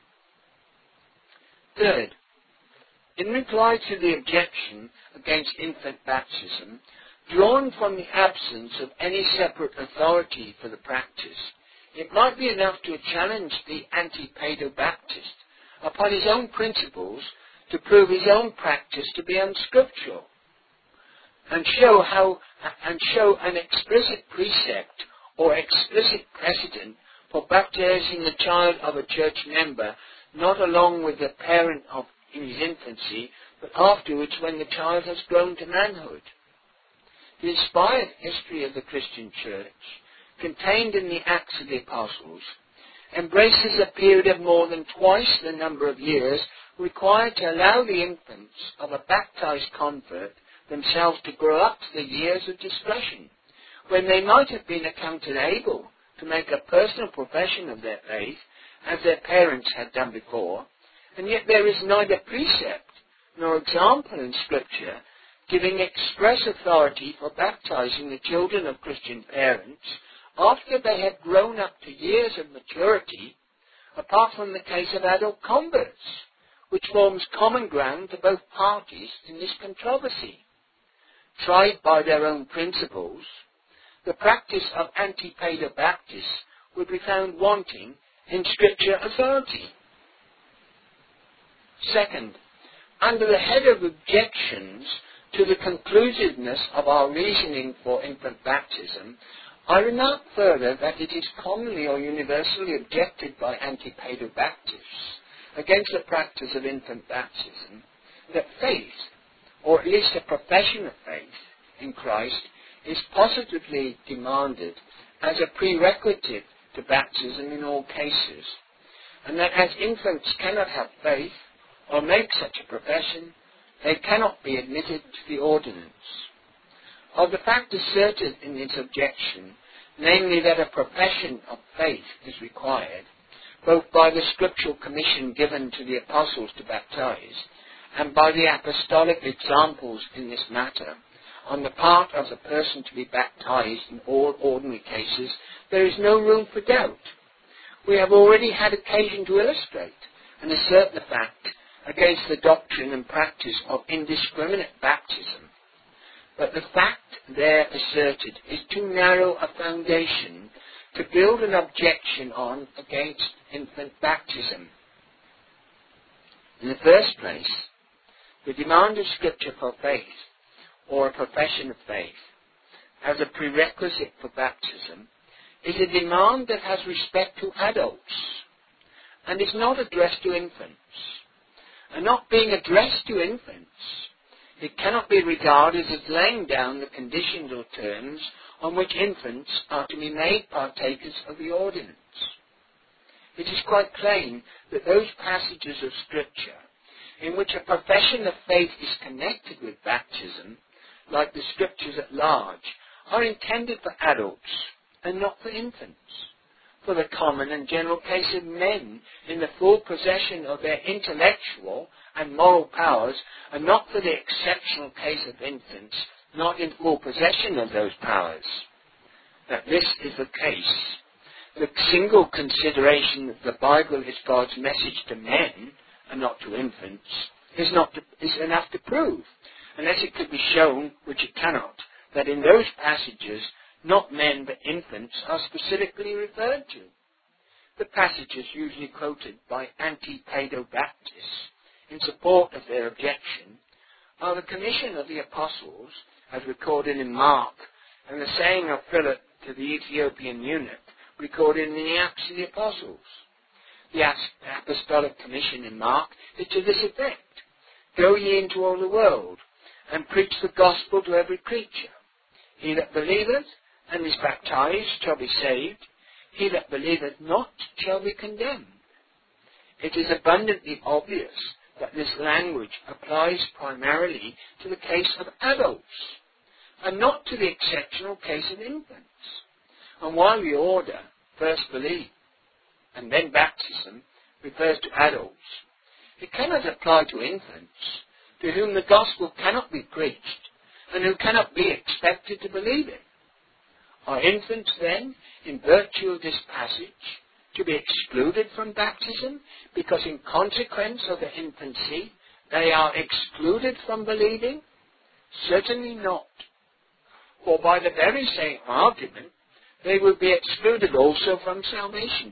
Third, in reply to the objection against infant baptism, drawn from the absence of any separate authority for the practice, it might be enough to challenge the anti-paedo-Baptist upon his own principles to prove his own practice to be unscriptural, and show how and show an explicit precept or explicit precedent for baptizing the child of a church member, not along with the parent of in his infancy, but afterwards when the child has grown to manhood. The inspired history of the Christian Church, contained in the Acts of the Apostles, embraces a period of more than twice the number of years required to allow the infants of a baptized convert themselves to grow up to the years of discretion, when they might have been accounted able to make a personal profession of their faith, as their parents had done before, and yet there is neither precept nor example in Scripture giving express authority for baptizing the children of Christian parents after they had grown up to years of maturity, apart from the case of adult converts, which forms common ground to both parties in this controversy. Tried by their own principles, the practice of anti-paedo-Baptists would be found wanting in Scripture authority. Second, under the head of objections to the conclusiveness of our reasoning for infant baptism, I remark further that it is commonly or universally objected by anti-paedo-Baptists against the practice of infant baptism that faith, or at least a profession of faith in Christ, is positively demanded as a prerequisite to baptism in all cases, and that as infants cannot have faith or make such a profession, they cannot be admitted to the ordinance. Of the fact asserted in this objection, namely that a profession of faith is required, both by the scriptural commission given to the apostles to baptize, and by the apostolic examples in this matter, on the part of the person to be baptized in all ordinary cases, there is no room for doubt. We have already had occasion to illustrate and assert the fact against the doctrine and practice of indiscriminate baptism. But the fact there asserted is too narrow a foundation to build an objection on against infant baptism. In the first place, the demand of Scripture for faith, or a profession of faith, as a prerequisite for baptism, is a demand that has respect to adults, and is not addressed to infants. And not being addressed to infants, it cannot be regarded as laying down the conditions or terms on which infants are to be made partakers of the ordinance. It is quite plain that those passages of Scripture in which a profession of faith is connected with baptism, like the Scriptures at large, are intended for adults and not for infants, for the common and general case of men in the full possession of their intellectual and moral powers, and not for the exceptional case of infants not in full possession of those powers. That this is the case, the single consideration that the Bible is God's message to men and not to infants, is not to, is enough to prove, unless it could be shown, which it cannot, that in those passages not men but infants are specifically referred to. The passages usually quoted by anti-paedo-Baptists in support of their objection are the commission of the apostles, as recorded in Mark, and the saying of Philip to the Ethiopian eunuch, recorded in the Acts of the Apostles. The apostolic commission in Mark is to this effect: Go ye into all the world, and preach the gospel to every creature. He that believeth and is baptized shall be saved. He that believeth not shall be condemned. It is abundantly obvious that this language applies primarily to the case of adults, and not to the exceptional case of infants. And while the order, first believe, and then baptism, refers to adults, it cannot apply to infants, to whom the gospel cannot be preached, and who cannot be expected to believe it. Are infants, then, in virtue of this passage, to be excluded from baptism, because in consequence of their infancy they are excluded from believing? Certainly not. For by the very same argument, they will be excluded also from salvation.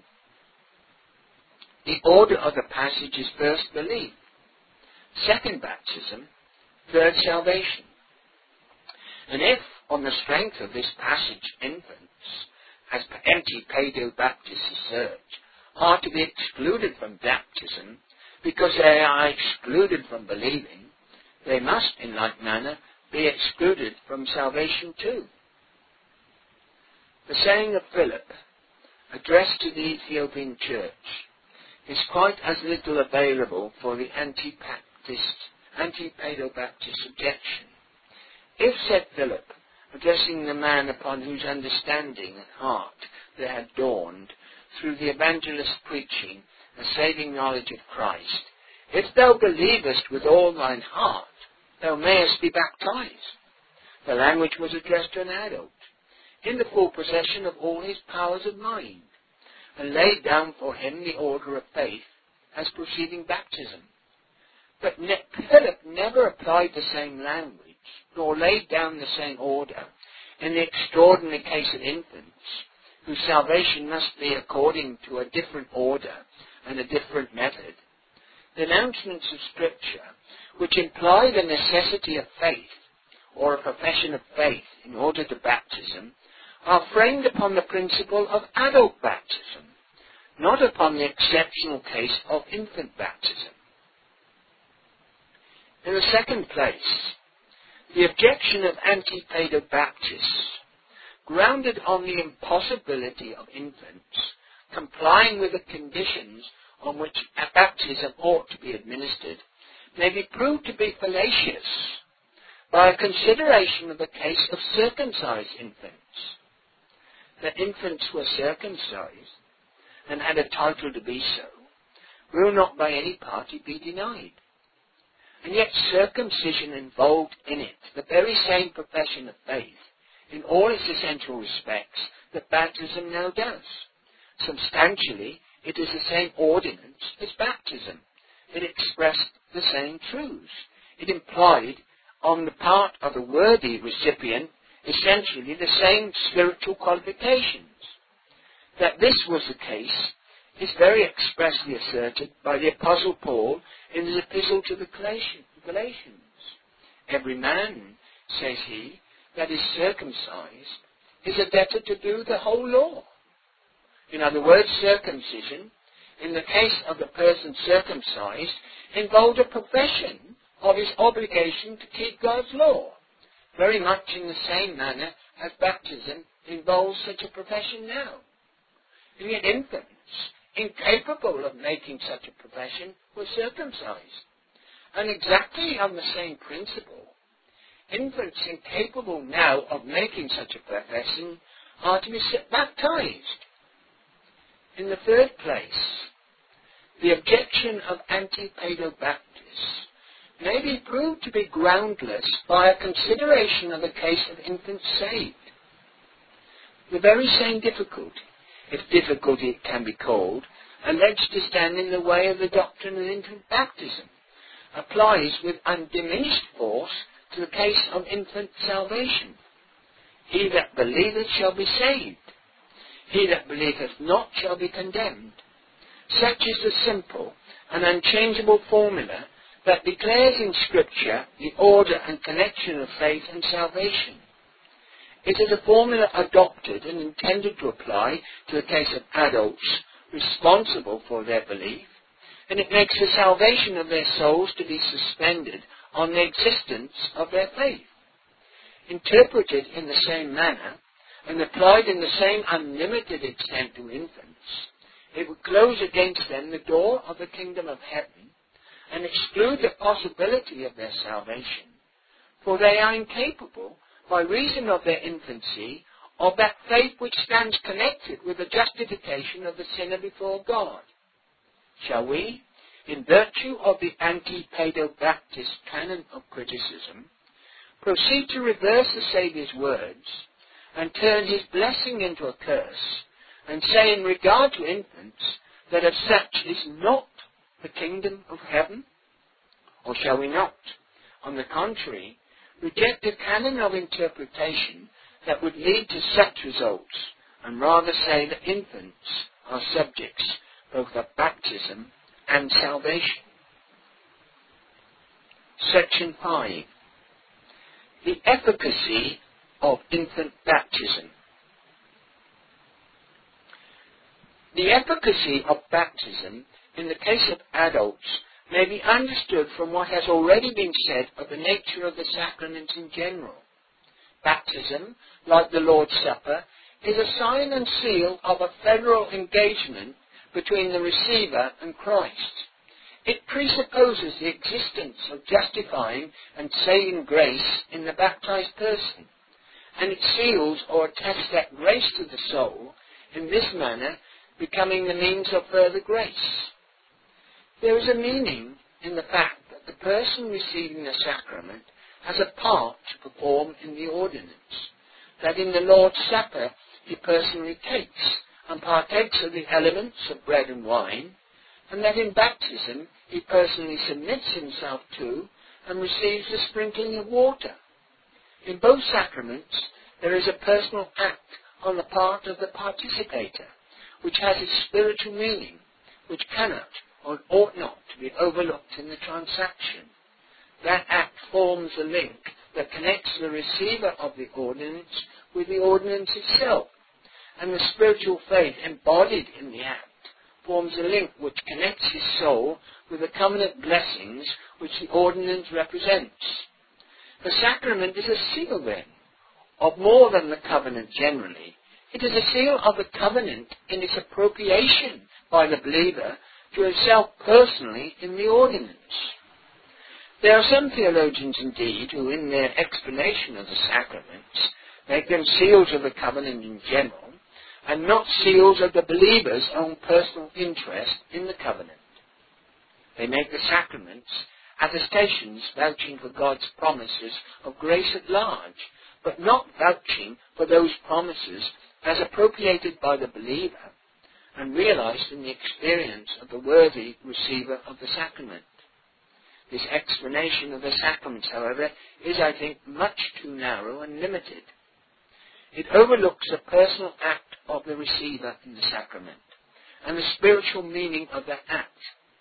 The order of the passage is first belief, second baptism, third salvation. And if, on the strength of this passage, infants, as anti-paedo-Baptists assert, are to be excluded from baptism because they are excluded from believing, they must, in like manner, be excluded from salvation too. The saying of Philip, addressed to the Ethiopian church, is quite as little available for the anti-Baptist, anti-paedo-Baptist objection. If, said Philip, addressing the man upon whose understanding and heart there had dawned, through the evangelist's preaching, a saving knowledge of Christ, if thou believest with all thine heart, thou mayest be baptized. The language was addressed to an adult, in the full possession of all his powers of mind, and laid down for him the order of faith as preceding baptism. But ne- Philip never applied the same language, nor laid down the same order in the extraordinary case of infants, whose salvation must be according to a different order and a different method. The announcements of Scripture, which imply the necessity of faith, or a profession of faith in order to baptism, are framed upon the principle of adult baptism, not upon the exceptional case of infant baptism. In the second place, the objection of anti-paedo-Baptists, grounded on the impossibility of infants complying with the conditions on which a baptism ought to be administered, may be proved to be fallacious by a consideration of the case of circumcised infants. That infants were circumcised and had a title to be so will not by any party be denied. And yet circumcision involved in it the very same profession of faith in all its essential respects that baptism now does. Substantially, it is the same ordinance as baptism. It expressed the same truths. It implied on the part of the worthy recipient essentially the same spiritual qualifications. That this was the case is very expressly asserted by the Apostle Paul in his epistle to the Galatians. Every man, says he, that is circumcised is a debtor to do the whole law. In other words, circumcision, in the case of the person circumcised, involved a profession of his obligation to keep God's law, very much in the same manner as baptism involves such a profession now. And yet infants, incapable of making such a profession, were circumcised. And exactly on the same principle, infants incapable now of making such a profession are to be baptized. In the third place, the objection of anti-paedo-Baptists may be proved to be groundless by a consideration of the case of infants saved. The very same difficulty, if difficulty it can be called, alleged to stand in the way of the doctrine of infant baptism, applies with undiminished force to the case of infant salvation. He that believeth shall be saved. He that believeth not shall be condemned. Such is the simple and unchangeable formula that declares in Scripture the order and connection of faith and salvation. It is a formula adopted and intended to apply to the case of adults responsible for their belief, and it makes the salvation of their souls to be suspended on the existence of their faith. Interpreted in the same manner, and applied in the same unlimited extent to infants, it would close against them the door of the kingdom of heaven and exclude the possibility of their salvation, for they are incapable, by reason of their infancy, of that faith which stands connected with the justification of the sinner before God. Shall we, in virtue of the anti-paedo-Baptist canon of criticism, proceed to reverse the Saviour's words and turn his blessing into a curse, and say in regard to infants that of such is not the kingdom of heaven? Or shall we not, on the contrary, reject a canon of interpretation that would lead to such results, and rather say that infants are subjects both of baptism and salvation? Section five. The efficacy of infant baptism. The efficacy of baptism in the case of adults may be understood from what has already been said of the nature of the sacraments in general. Baptism, like the Lord's Supper, is a sign and seal of a federal engagement between the receiver and Christ. It presupposes the existence of justifying and saving grace in the baptized person, and it seals or attests that grace to the soul, in this manner becoming the means of further grace. There is a meaning in the fact that the person receiving the sacrament has a part to perform in the ordinance, that in the Lord's Supper he personally takes and partakes of the elements of bread and wine, and that in baptism he personally submits himself to and receives the sprinkling of water. In both sacraments there is a personal act on the part of the participator, which has its spiritual meaning, which cannot or ought not to be overlooked in the transaction. That act forms a link that connects the receiver of the ordinance with the ordinance itself, and the spiritual faith embodied in the act forms a link which connects his soul with the covenant blessings which the ordinance represents. The sacrament is a seal, then, of more than the covenant generally. It is a seal of the covenant in its appropriation by the believer to himself personally in the ordinance. There are some theologians indeed who, in their explanation of the sacraments, make them seals of the covenant in general, and not seals of the believer's own personal interest in the covenant. They make the sacraments attestations vouching for God's promises of grace at large, but not vouching for those promises as appropriated by the believer and realized in the experience of the worthy receiver of the sacrament. This explanation of the sacraments, however, is, I think, much too narrow and limited. It overlooks the personal act of the receiver in the sacrament and the spiritual meaning of that act.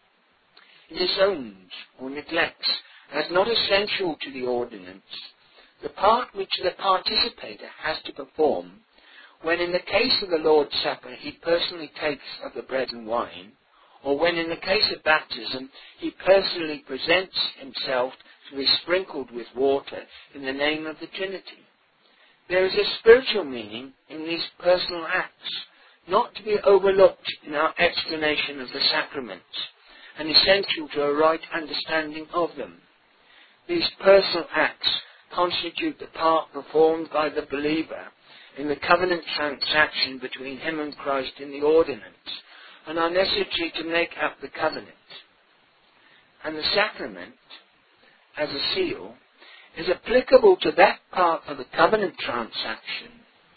It disowns or neglects as not essential to the ordinance the part which the participator has to perform when, in the case of the Lord's Supper, he personally takes of the bread and wine, or when, in the case of baptism, he personally presents himself to be sprinkled with water in the name of the Trinity. There is a spiritual meaning in these personal acts, not to be overlooked in our explanation of the sacraments, and essential to a right understanding of them. These personal acts constitute the part performed by the believer in the covenant transaction between him and Christ in the ordinance, and are necessary to make up the covenant. And the sacrament, as a seal, is applicable to that part of the covenant transaction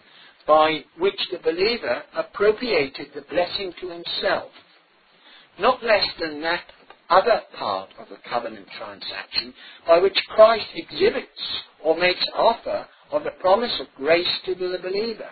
by which the believer appropriated the blessing to himself, not less than that other part of the covenant transaction by which Christ exhibits or makes offer of the promise of grace to the believer.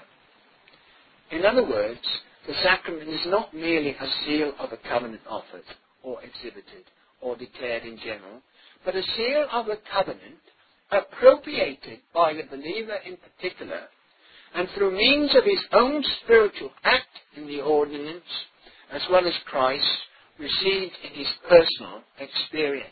In other words, the sacrament is not merely a seal of a covenant offered or exhibited or declared in general, but a seal of a covenant appropriated by the believer in particular, and through means of his own spiritual act in the ordinance, as well as Christ, received in his personal experience.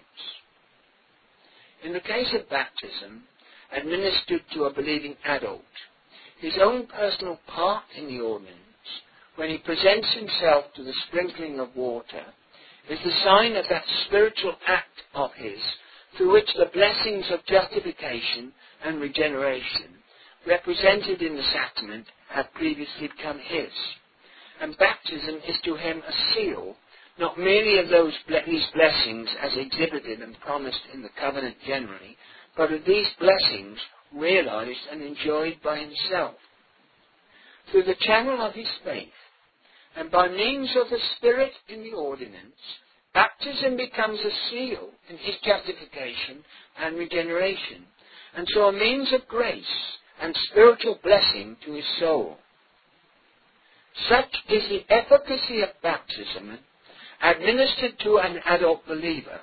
In the case of baptism, administered to a believing adult, his own personal part in the ordinance, when he presents himself to the sprinkling of water, is the sign of that spiritual act of his through which the blessings of justification and regeneration, represented in the sacrament, have previously become his. And baptism is to him a seal, not merely of those these blessings as exhibited and promised in the covenant generally, but of these blessings realized and enjoyed by himself. Through the channel of his faith, and by means of the Spirit in the ordinance, baptism becomes a seal in his justification and regeneration, and so a means of grace and spiritual blessing to his soul. Such is the efficacy of baptism administered to an adult believer.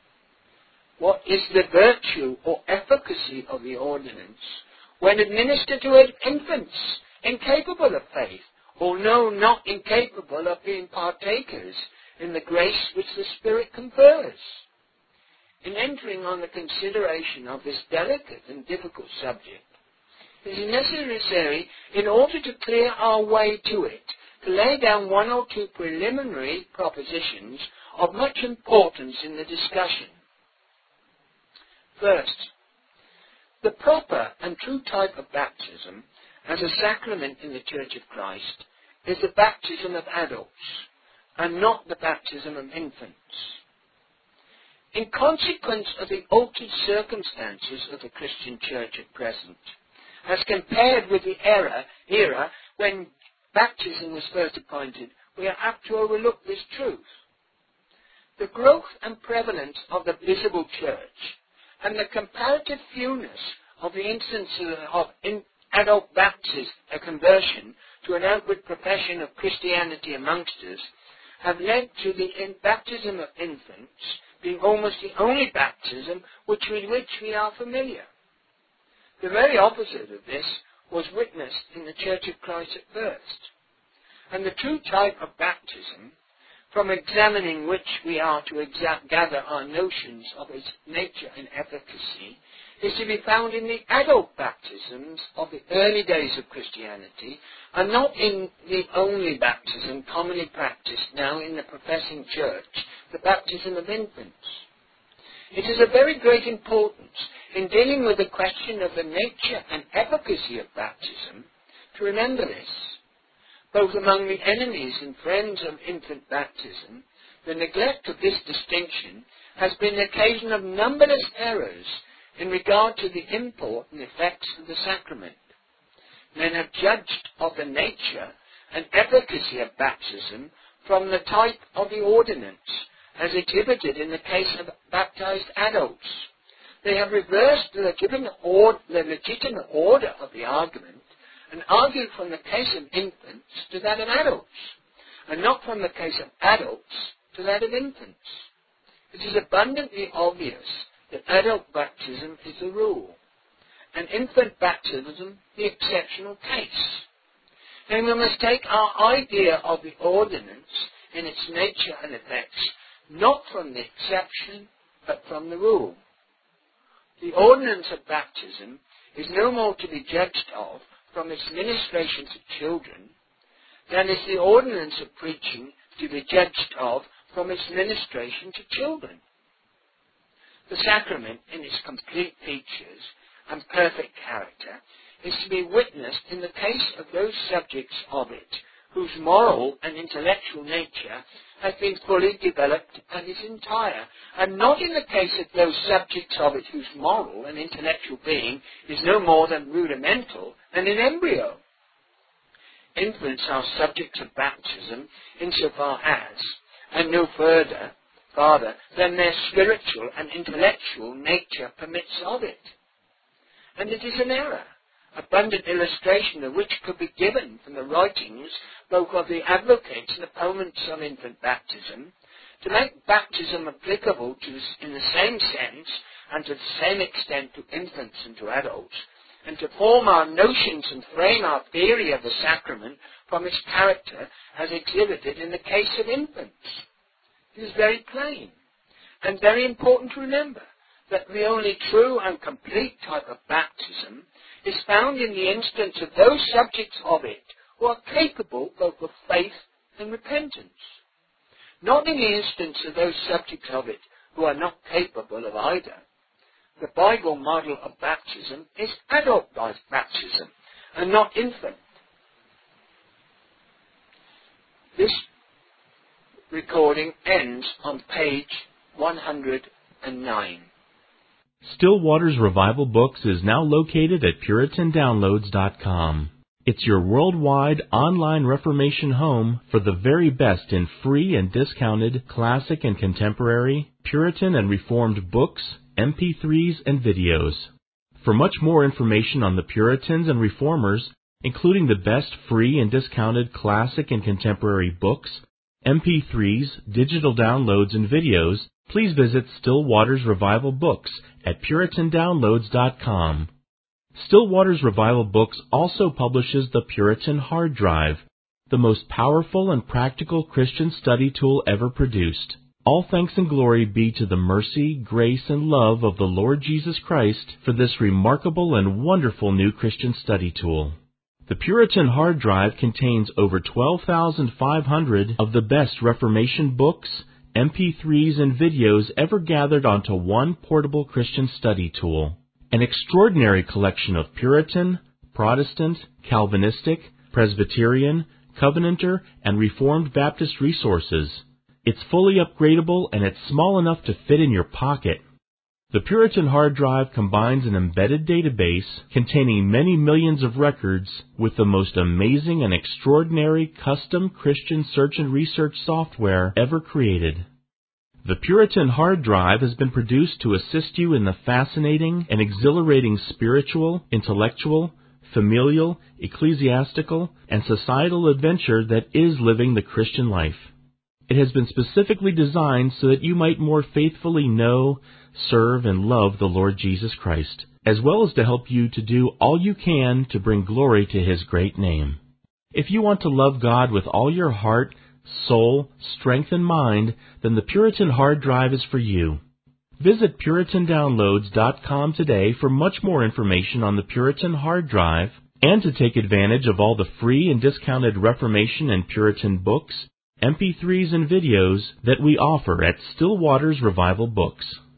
What is the virtue or efficacy of the ordinance when administered to infants incapable of faith, or no, not incapable of being partakers in the grace which the Spirit confers? In entering on the consideration of this delicate and difficult subject, it is necessary, in order to clear our way to it, to lay down one or two preliminary propositions of much importance in the discussion. First, the proper and true type of baptism as a sacrament in the Church of Christ is the baptism of adults, and not the baptism of infants. In consequence of the altered circumstances of the Christian Church at present, as compared with the era, era when baptism was first appointed, we are apt to overlook this truth. The growth and prevalence of the visible church and the comparative fewness of the instances of in adult baptism, a conversion to an outward profession of Christianity amongst us, have led to the in baptism of infants being almost the only baptism which, with which we are familiar. The very opposite of this was witnessed in the Church of Christ at first. And the true type of baptism, from examining which we are to exa- gather our notions of its nature and efficacy, is to be found in the adult baptisms of the early days of Christianity, and not in the only baptism commonly practiced now in the professing church, the baptism of infants. It is of very great importance in dealing with the question of the nature and efficacy of baptism to remember this. Both among the enemies and friends of infant baptism, the neglect of this distinction has been the occasion of numberless errors in regard to the import and effects of the sacrament. Men have judged of the nature and efficacy of baptism from the type of the ordinance, as exhibited in the case of baptized adults. They have reversed the legitimate, or, the legitimate order of the argument and argued from the case of infants to that of adults, and not from the case of adults to that of infants. It is abundantly obvious that adult baptism is the rule, and infant baptism the exceptional case. And we must take our idea of the ordinance in its nature and effects not from the exception, but from the rule. The ordinance of baptism is no more to be judged of from its ministration to children than is the ordinance of preaching to be judged of from its ministration to children. The sacrament, in its complete features and perfect character, is to be witnessed in the case of those subjects of it whose moral and intellectual nature has been fully developed and is entire, and not in the case of those subjects of it whose moral and intellectual being is no more than rudimental and in embryo. Infants are subjects of baptism insofar as, and no further, farther than their spiritual and intellectual nature permits of it. And it is an error, abundant illustration of which could be given from the writings both of the advocates and opponents of infant baptism, to make baptism applicable to, in the same sense and to the same extent to infants and to adults, and to form our notions and frame our theory of the sacrament from its character as exhibited in the case of infants. It is very plain and very important to remember that the only true and complete type of baptism is found in the instance of those subjects of it who are capable both of faith and repentance, not in the instance of those subjects of it who are not capable of either. The Bible model of baptism is adult baptism and not infant. This recording ends on page one hundred nine. Still Waters Revival Books is now located at Puritan Downloads dot com. It's your worldwide online Reformation home for the very best in free and discounted classic and contemporary, Puritan and Reformed books, M P threes, and videos. For much more information on the Puritans and Reformers, including the best free and discounted classic and contemporary books, M P threes, digital downloads, and videos, please visit Still Waters Revival Books at Puritan Downloads dot com. Still Waters Revival Books also publishes the Puritan Hard Drive, the most powerful and practical Christian study tool ever produced. All thanks and glory be to the mercy, grace, and love of the Lord Jesus Christ for this remarkable and wonderful new Christian study tool. The Puritan Hard Drive contains over twelve thousand five hundred of the best Reformation books, M P threes, and videos ever gathered onto one portable Christian study tool. An extraordinary collection of Puritan, Protestant, Calvinistic, Presbyterian, Covenanter, and Reformed Baptist resources. It's fully upgradable and it's small enough to fit in your pocket. The Puritan Hard Drive combines an embedded database containing many millions of records with the most amazing and extraordinary custom Christian search and research software ever created. The Puritan Hard Drive has been produced to assist you in the fascinating and exhilarating spiritual, intellectual, familial, ecclesiastical, and societal adventure that is living the Christian life. It has been specifically designed so that you might more faithfully know, serve, and love the Lord Jesus Christ, as well as to help you to do all you can to bring glory to His great name. If you want to love God with all your heart, soul, strength, and mind, then the Puritan hard drive is for you. Visit Puritan Downloads dot com today for much more information on the Puritan hard drive and to take advantage of all the free and discounted Reformation and Puritan books, M P threes, and videos that we offer at Still Waters Revival Books.